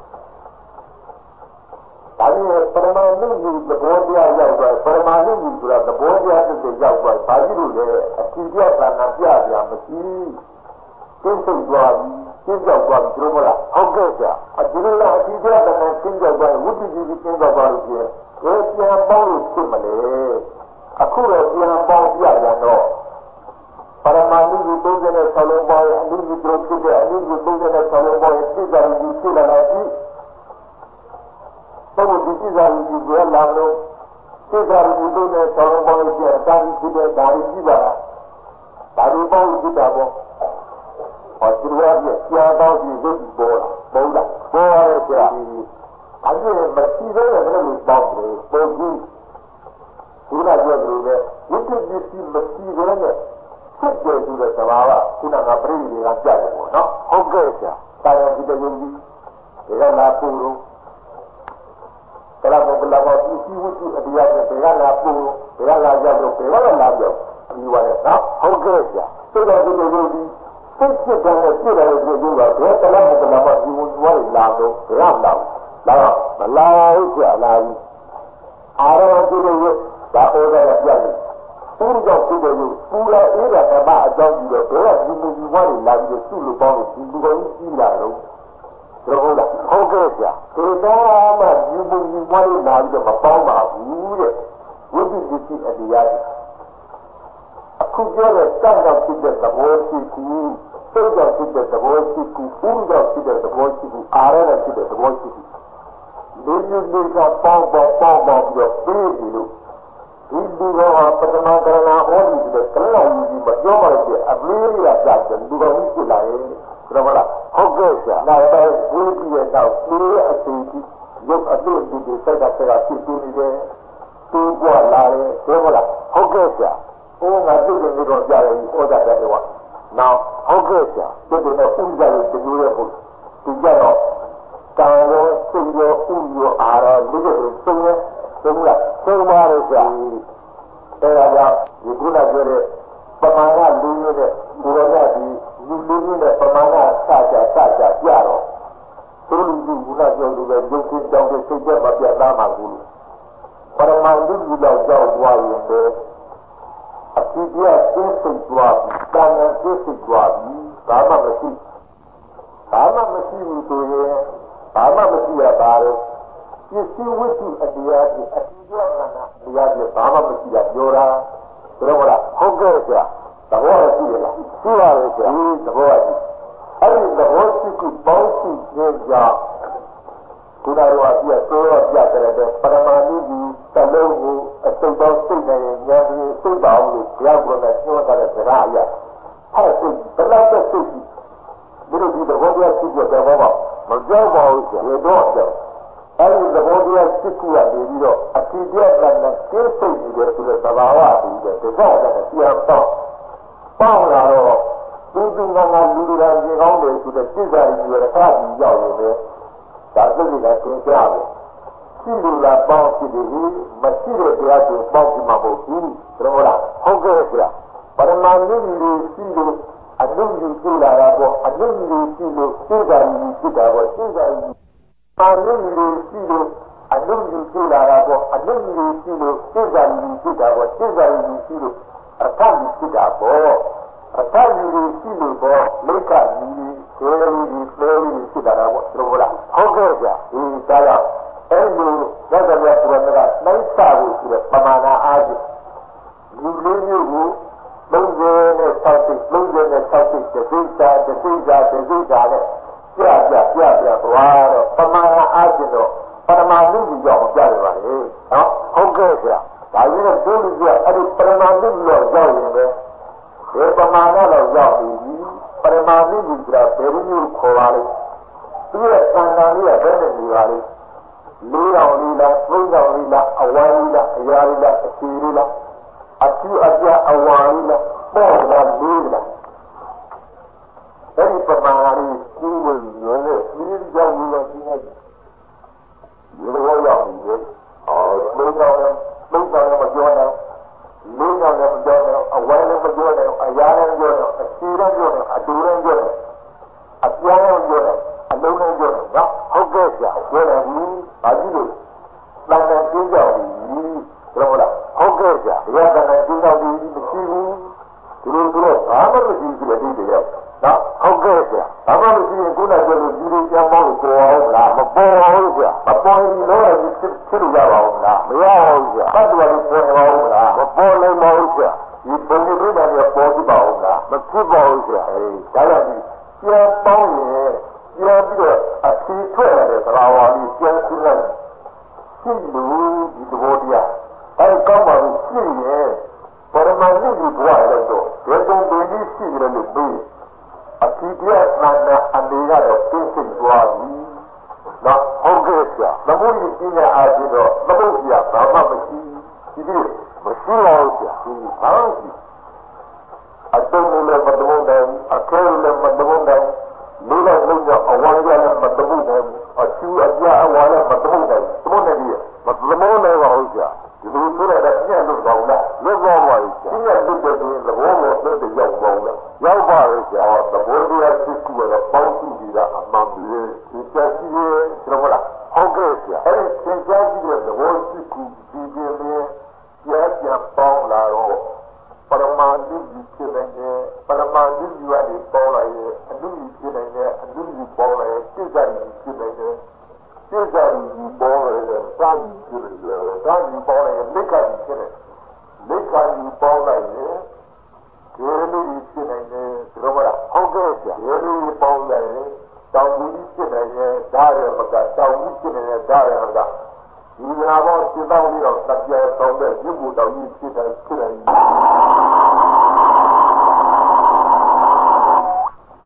ဒါနဲ့ပရမနုကြီးသဘောတရားရောက်သွားပရမနုကြီးဆိုတာသဘောတရားတစ်ရောက်သွားဘာကြီးလို့လဲအထူးပြတာနာပြပြမရှိသိစိတ်သွားပြီသိကြောက်သွားပြီတို့မလားဟုတ်ကဲ့ကြာဒီလိုလားအထူးပြတာနာသိကြောက်သွားဝိတ္တိကြီးသိကြောက်သွားလို့ရှိရင်ပြန်ပေါင်းလို့ဖြစ်မလဲအခုတော့ပြန်ပေါင်းပြရတော့ပရမနုကြီးသုံးတဲ့ဆလုံးပေါင်းအနုကြီးတို့ဖြစ်တဲ့အနုကြီးသုံးတဲ့ဆလုံးပေါင်းသိကြတယ်ဒီဖြစ်လာတယ်တော့ဒီစိတ်ဓာတ်ကြီးကိုလာလို့စိတ်ဓာတ်ကြီးတို့နဲ့ဆောင်းပေါင်းကြတာဒီဖြစ်တဲ့ဓာတ်ကြီးပါလားဓာတ်ပေါင်းကြည့်တာပေါ့ဟောဒီလိုရပြပြန်တော့ဒီရုပ်ပေါ်လာပေါ်လာပေါ်ရတဲ့ဆရာဓအဲ့ဒီမရှိသေးတဲ့လူပေါင်းတယ်ပုံကြီးဒီကပြောလို့ပဲဝိတ္တိပစ္စည်းမရှိသေးတဲ့ဆက်ကြည့်တဲ့သဘာဝခုနကပြိတွေကကြတယ်ပေါ့နော်ဟုတ်ကဲ့ဆရာတာယာဒီတယုံကြီးဒီကလာပူလို့ကလာဘုလာဘောဒီစီဝိတ္တိအတရားနဲ့ဒီကလာပူလို့ဒီကလာရောက်လို့ဒီကလာလာပြောဒီဝါနဲ့နော်ဟုတ်ကဲ့ဆရာသိတော့ဒီလိုဒီစိတ်ဖြစ်တယ်နဲ့ဖြစ်တယ်လို့ပြောတာဘယ်တလားဘုလာဘောဒီဝင်သွားလာတော့ဘယ်တော့လာမလာဘူးဆရာလာပြီအာရမပြုလို့ဒါဩဇာရပြတယ်ပူကြောင့်ဖြစ်တယ်လို့ပူလာအေးတာဓမ္မအကြောင်းကြီးတော့ဘယ်ကဒီမူကြီးဝါးနေလာပြီးသူ့လိုပေါင်းလို့ဒီလူကောင်ကြီးကြီးလာတော့ဟုတ်လားဟုတ်ကဲ့ဆရာဒီတော့မှဒီမူကြီးဝါးနေလာပြီးတော့မပေါင်းပါဘူးတဲ့ဝိပ္ပိတိအတရားအခုပြောတဲ့စံကြောင့်ဖြစ်တဲ့သဘောရှိကူစိတ်ကြောင့်ဖြစ်တဲ့သဘောရှိကူဥကြောင့်ဖြစ်တဲ့သဘောရှိကူအာရနဲ့ဖြစ်တဲ့သဘောရှိကူဒီလိုမျိုးကပေါင်းပြီးတော့ပြီးပြီလို့ဒီလူကပထမကရဏဟောဒီတဲ့ကလန်ကြီးမပြောပါဘူးအပလေးရကြတယ်လူတော်ကြီးဖြစ်လာရဲ့ဒါမလားဟုတ်ကဲ့ဆရာနောက်တော့ဒီပြည့်တော့ဒီအစီအစီရုပ်အပြည့်ဒီစိတ်ကဖြစ်နေတယ်သူ့ဘဝလာတယ်ဒါမလားဟုတ်ကဲ့ဆရာဟိုငါသိတယ်လို့ကြားတယ်ဩဇာတဲ့ကွာနောက်ဟုတ်ကဲ့ဆရာဒီလိုနဲ့ဥစ္စာကိုတူရဲဟုတ်ဒီကြတော့တာရောစိတ်ရောဥရောအာရောဒီလိုသုံးရဲသုံးလားသုံးပါလို့ဆရာအဲဒါကြောင့်ဒီကုနာပြောတဲ့ပမာဏလူရတဲ့ဒီလိုနဲ့ဒီလူလူနဲ့ပမာဏစကြပြတော့သူလူကြီးကုနာပြောလို့ပဲရုပ်ကြီးကြောင့်စိတ်ကြမပြတ်သားမှာဘူးပရမန်လူကြီးတော့ကြောက်သွားရင်ပဲအတိအကျသိစိတ်သွားပြီးတာမန်သိစိတ်သွားပြီးဘာမှမရှိဘူးဆိုရင်ဘာမှမရှိရပါဘူးပစ္စည်းဝိတ္တိအတရားကြီးအတိအကျကနာတရားကြီးဘာမှမရှိရပြောတာဆိုတော့ဟုတ်ကဲ့ဆရာသဘောရရှိရလားရှိပါရဲ့ဆရာဒီသဘောရရှိအဲ့ဒီသဘောရှိခုပေါင်းစုခြင်းကြောင့်ဒီလိုအပြည့်ဆိုတော့ပြတဲ့ပရမဏုကြီးတလုံးကိုအစိတ်ပေါင်းစိတ်နဲ့ဉာဏ်ကြီးစိတ်ပါအောင်လို့ဘုရားကလည်းပြောတဲ့စကားအရာအဲ့ဒီဘယ်လောက်စိတ်ကြီးဒီလိုဒီသဘောတရားရှိတဲ့ဘောမှာမကြောက်ပါဘူးဆရာရေတော့တယ်အဲ့ဒီသဘောတရားရှိခုရနေပြီးတော့အတိအကျကလည်းသိစိတ်နေတဲ့ဆိုတဲ့သဘာဝတည်းတဲ့ဒါကလည်းပြန်ပေါင်းလာတော့သူကလူလူရာကြီးကောင်းတယ်ဆိုတဲ့စိတ်ဓာတ်ကြီးရတာကြီးရောက်နေတယ်ဒါစိတ်ကသင်ကြားတယ်ရှိလို့လားပေါင်းဖြစ်တယ်မရှိတဲ့တရားကိုပေါင်းပြီးမှမဟုတ်ဘူးဟုတ်လားဟုတ်ကဲ့ဆရာပရမဏုကြီးရှိလို့အနုကြီးရှိလာတာပေါ့အနုကြီးရှိလို့စိတ်ဓာတ်ကြီးဖြစ်တာပေါ့စိတ်ဓာတ်ကြီးအာနုကြီးရှိလို့အနုကြီးရှိလာတာပေါ့အနုကြီးရှိလို့စိတ်ဓာတ်ကြီးဖြစ်တာပေါ့စိတ်ဓာတ်ကြီးရှိလို့အထကြီးဖြစ်တာပေါ့အထကြီးရှိလို့ပေါ့မိက္ခကြီးသေကြီးဖြစ်တာပေါ့ဟုတ်လားဟုတ်ကဲ့ဆရာဒီသားအဲ့လိုသက်သက်ပြပုရဏကနိုင်စာကိုဆိုတဲ့ပမာဏအားဖြင့်လူလေးမျိုးကို36စိတ်တသိတာနဲ့ပြသွားတော့ပမာဏအားဖြင့်တော့ပရမဏုကြီးကြောင့်ပြရပါလေနော်ဟုတ်ကဲ့ဆရာဒါကြီးတော့သူလူကြီးအဲ့ဒီပရမဏုကြီးတော့ရောက်ရင်ပဲဒီပမာဏတော့ရောက်ပြီပရမဏုကြီးကဘယ်လိုမျိုးခေါ်ပါလဲသူရဲ့သံဃာလေးကဘယ်နဲ့နေပါလဲလေးတော်လေးလားသုံးတော်လေးလားအဝိုင်းလေးလားအရာလေးလားအချီလေးလားအကျူအပြအဝါလေးလားပေါ်လာလေးလားအဲ့ဒီပမာဏလေးကိုယ်ဝင်ရတဲ့ဒီကြောင့်လို့ရှိနေတယ်ဒီလိုရောက်နေတယ်သုံးတော်မပြောတော့လေးတော်လည်းမပြောတော့အဝိုင်းလည်းမပြောတော့အရာလည်းမပြောတော့အချီလည်းပြောတော့အတူလည်းပြောတော့အပြားလည်းပြောတော့အလုံးလည်းပြောတော့နော်ဟုတ်ကဲ့ဆရာပြောတယ်ဘာကြည့်လို့တန်တန်ကျင်းကြောင်ပြီဟုတ်လားဟုတ်ကဲ့ဆရာဒီကတန်တန်ကျင်းကြောင်ပြီမရှိဘူးဒီလိုဘာမှမရှိဘူးလေဒီတည်းနော်ဟုတ်ကဲ့ဆရာဘာမှမရှိရင်ကိုယ်နဲ့ပြောလို့ဒီလိုကြောင်ပေါင်းကိုပေါ်အောင်လားမပေါ်ဘူးဆရာမပေါ်ရင်တော့ဖြစ်လို့ရပါဦးလားမရဘူးဆရာဘတ်တော်ကိုပေါ်ပါဦးလားမပေါ်နိုင်ပါဘူးဆရာဒီပုံစံမျိုးနဲ့ပေါ်ကြည့်ပါဦးလားမဖြစ်ပါဘူးဆရာဒါကြောင့်ပြန်ပေါင်းရင်ပြန်ပြီးတော့အစီထွက်ရတဲ့သဘာဝလေးပြန်ရှင်းလိုက်ရှိလို့ဒီသဘောတရားအဲကောင်းပါလို့ရှိရင်ပရမဏုကြီးဘဝရောက်တော့ဘယ်တုန်းပင်ကြီးရှိကြတယ်လို့ပြီးအတိအကျနာအနေကတော့သိစိတ်သွားပြီနော်ဟုတ်ကဲ့ဆဗျာသမုဒ္ဒိပြင်းတဲ့အားဖြင့်တော့သမုဒ္ဒိကဘာမှမရှိဒီလိုမရှိပါဘူးဗျာဒီဘာလို့ရှိအတုံးလည်းမတုံးတယ်အခဲလည်းမတုံးတယ်လေးလည်းလုံးတော့အဝါရလည်းမတုံးတယ်အချူအပြအဝါလည်းမတုံးတယ်သမုဒ္ဒိကြီးမတုံးလည်းပါဟုတ်ဗျာဒီလိုဆိုရတဲ့ညံ့လို့ကောင်းလားလွတ်သွားပါပြီညံ့လို့တဲ့သဘောကိုသိတဲ့ရောက်ပေါင်းလားရောက်ပါရဲ့ကြာသဘောတရားသိကူရတော့ပေါင်းကြည့်ပြီးတာအမှန်ပဲဒီချက်ကြီးရဲ့ကျွန်တော်ဟုတ်ကဲ့ကြာအဲ့ဒီသင်ကြားကြည့်တဲ့သဘောသိကူဒီပြင်းကြားကြပေါင်းလာတော့ပရမဏုကြီးဖြစ်တဲ့ပရမဏုကြီးကနေပေါင်းလာရဲ့အနုကြီးဖြစ်နေတဲ့အနုကြီးပေါင်းလာရဲ့စိတ်ဓာတ်ကြီးဖြစ်နေတဲ့စိတ်ဓာတ်ကြီးပေါင်းလာတဲ့စာကြီးဖြစ်နေတယ်စာကြီးပေါင်းလာရဲ့လက်ခကြီးဖြစ်နေလက်ခကြီးပေါင်းလိုက်ရဲ့ဒီလိုကြီးဖြစ်နေတယ်ဆိုတော့ဟုတ်ကဲ့ကြာဒီလိုပေါင်းလိုက်ရင်တောင်ကြီးဖြစ်နေရဲ့ဓာရမကတောင်ကြီးဖြစ်နေတဲ့ဓာရမကဒီနာဘောစိတ်တော်ပြီးတော့တပြဲတောင်းတဲ့ရုပ်ကိုတောင်ကြီးဖြစ်တယ်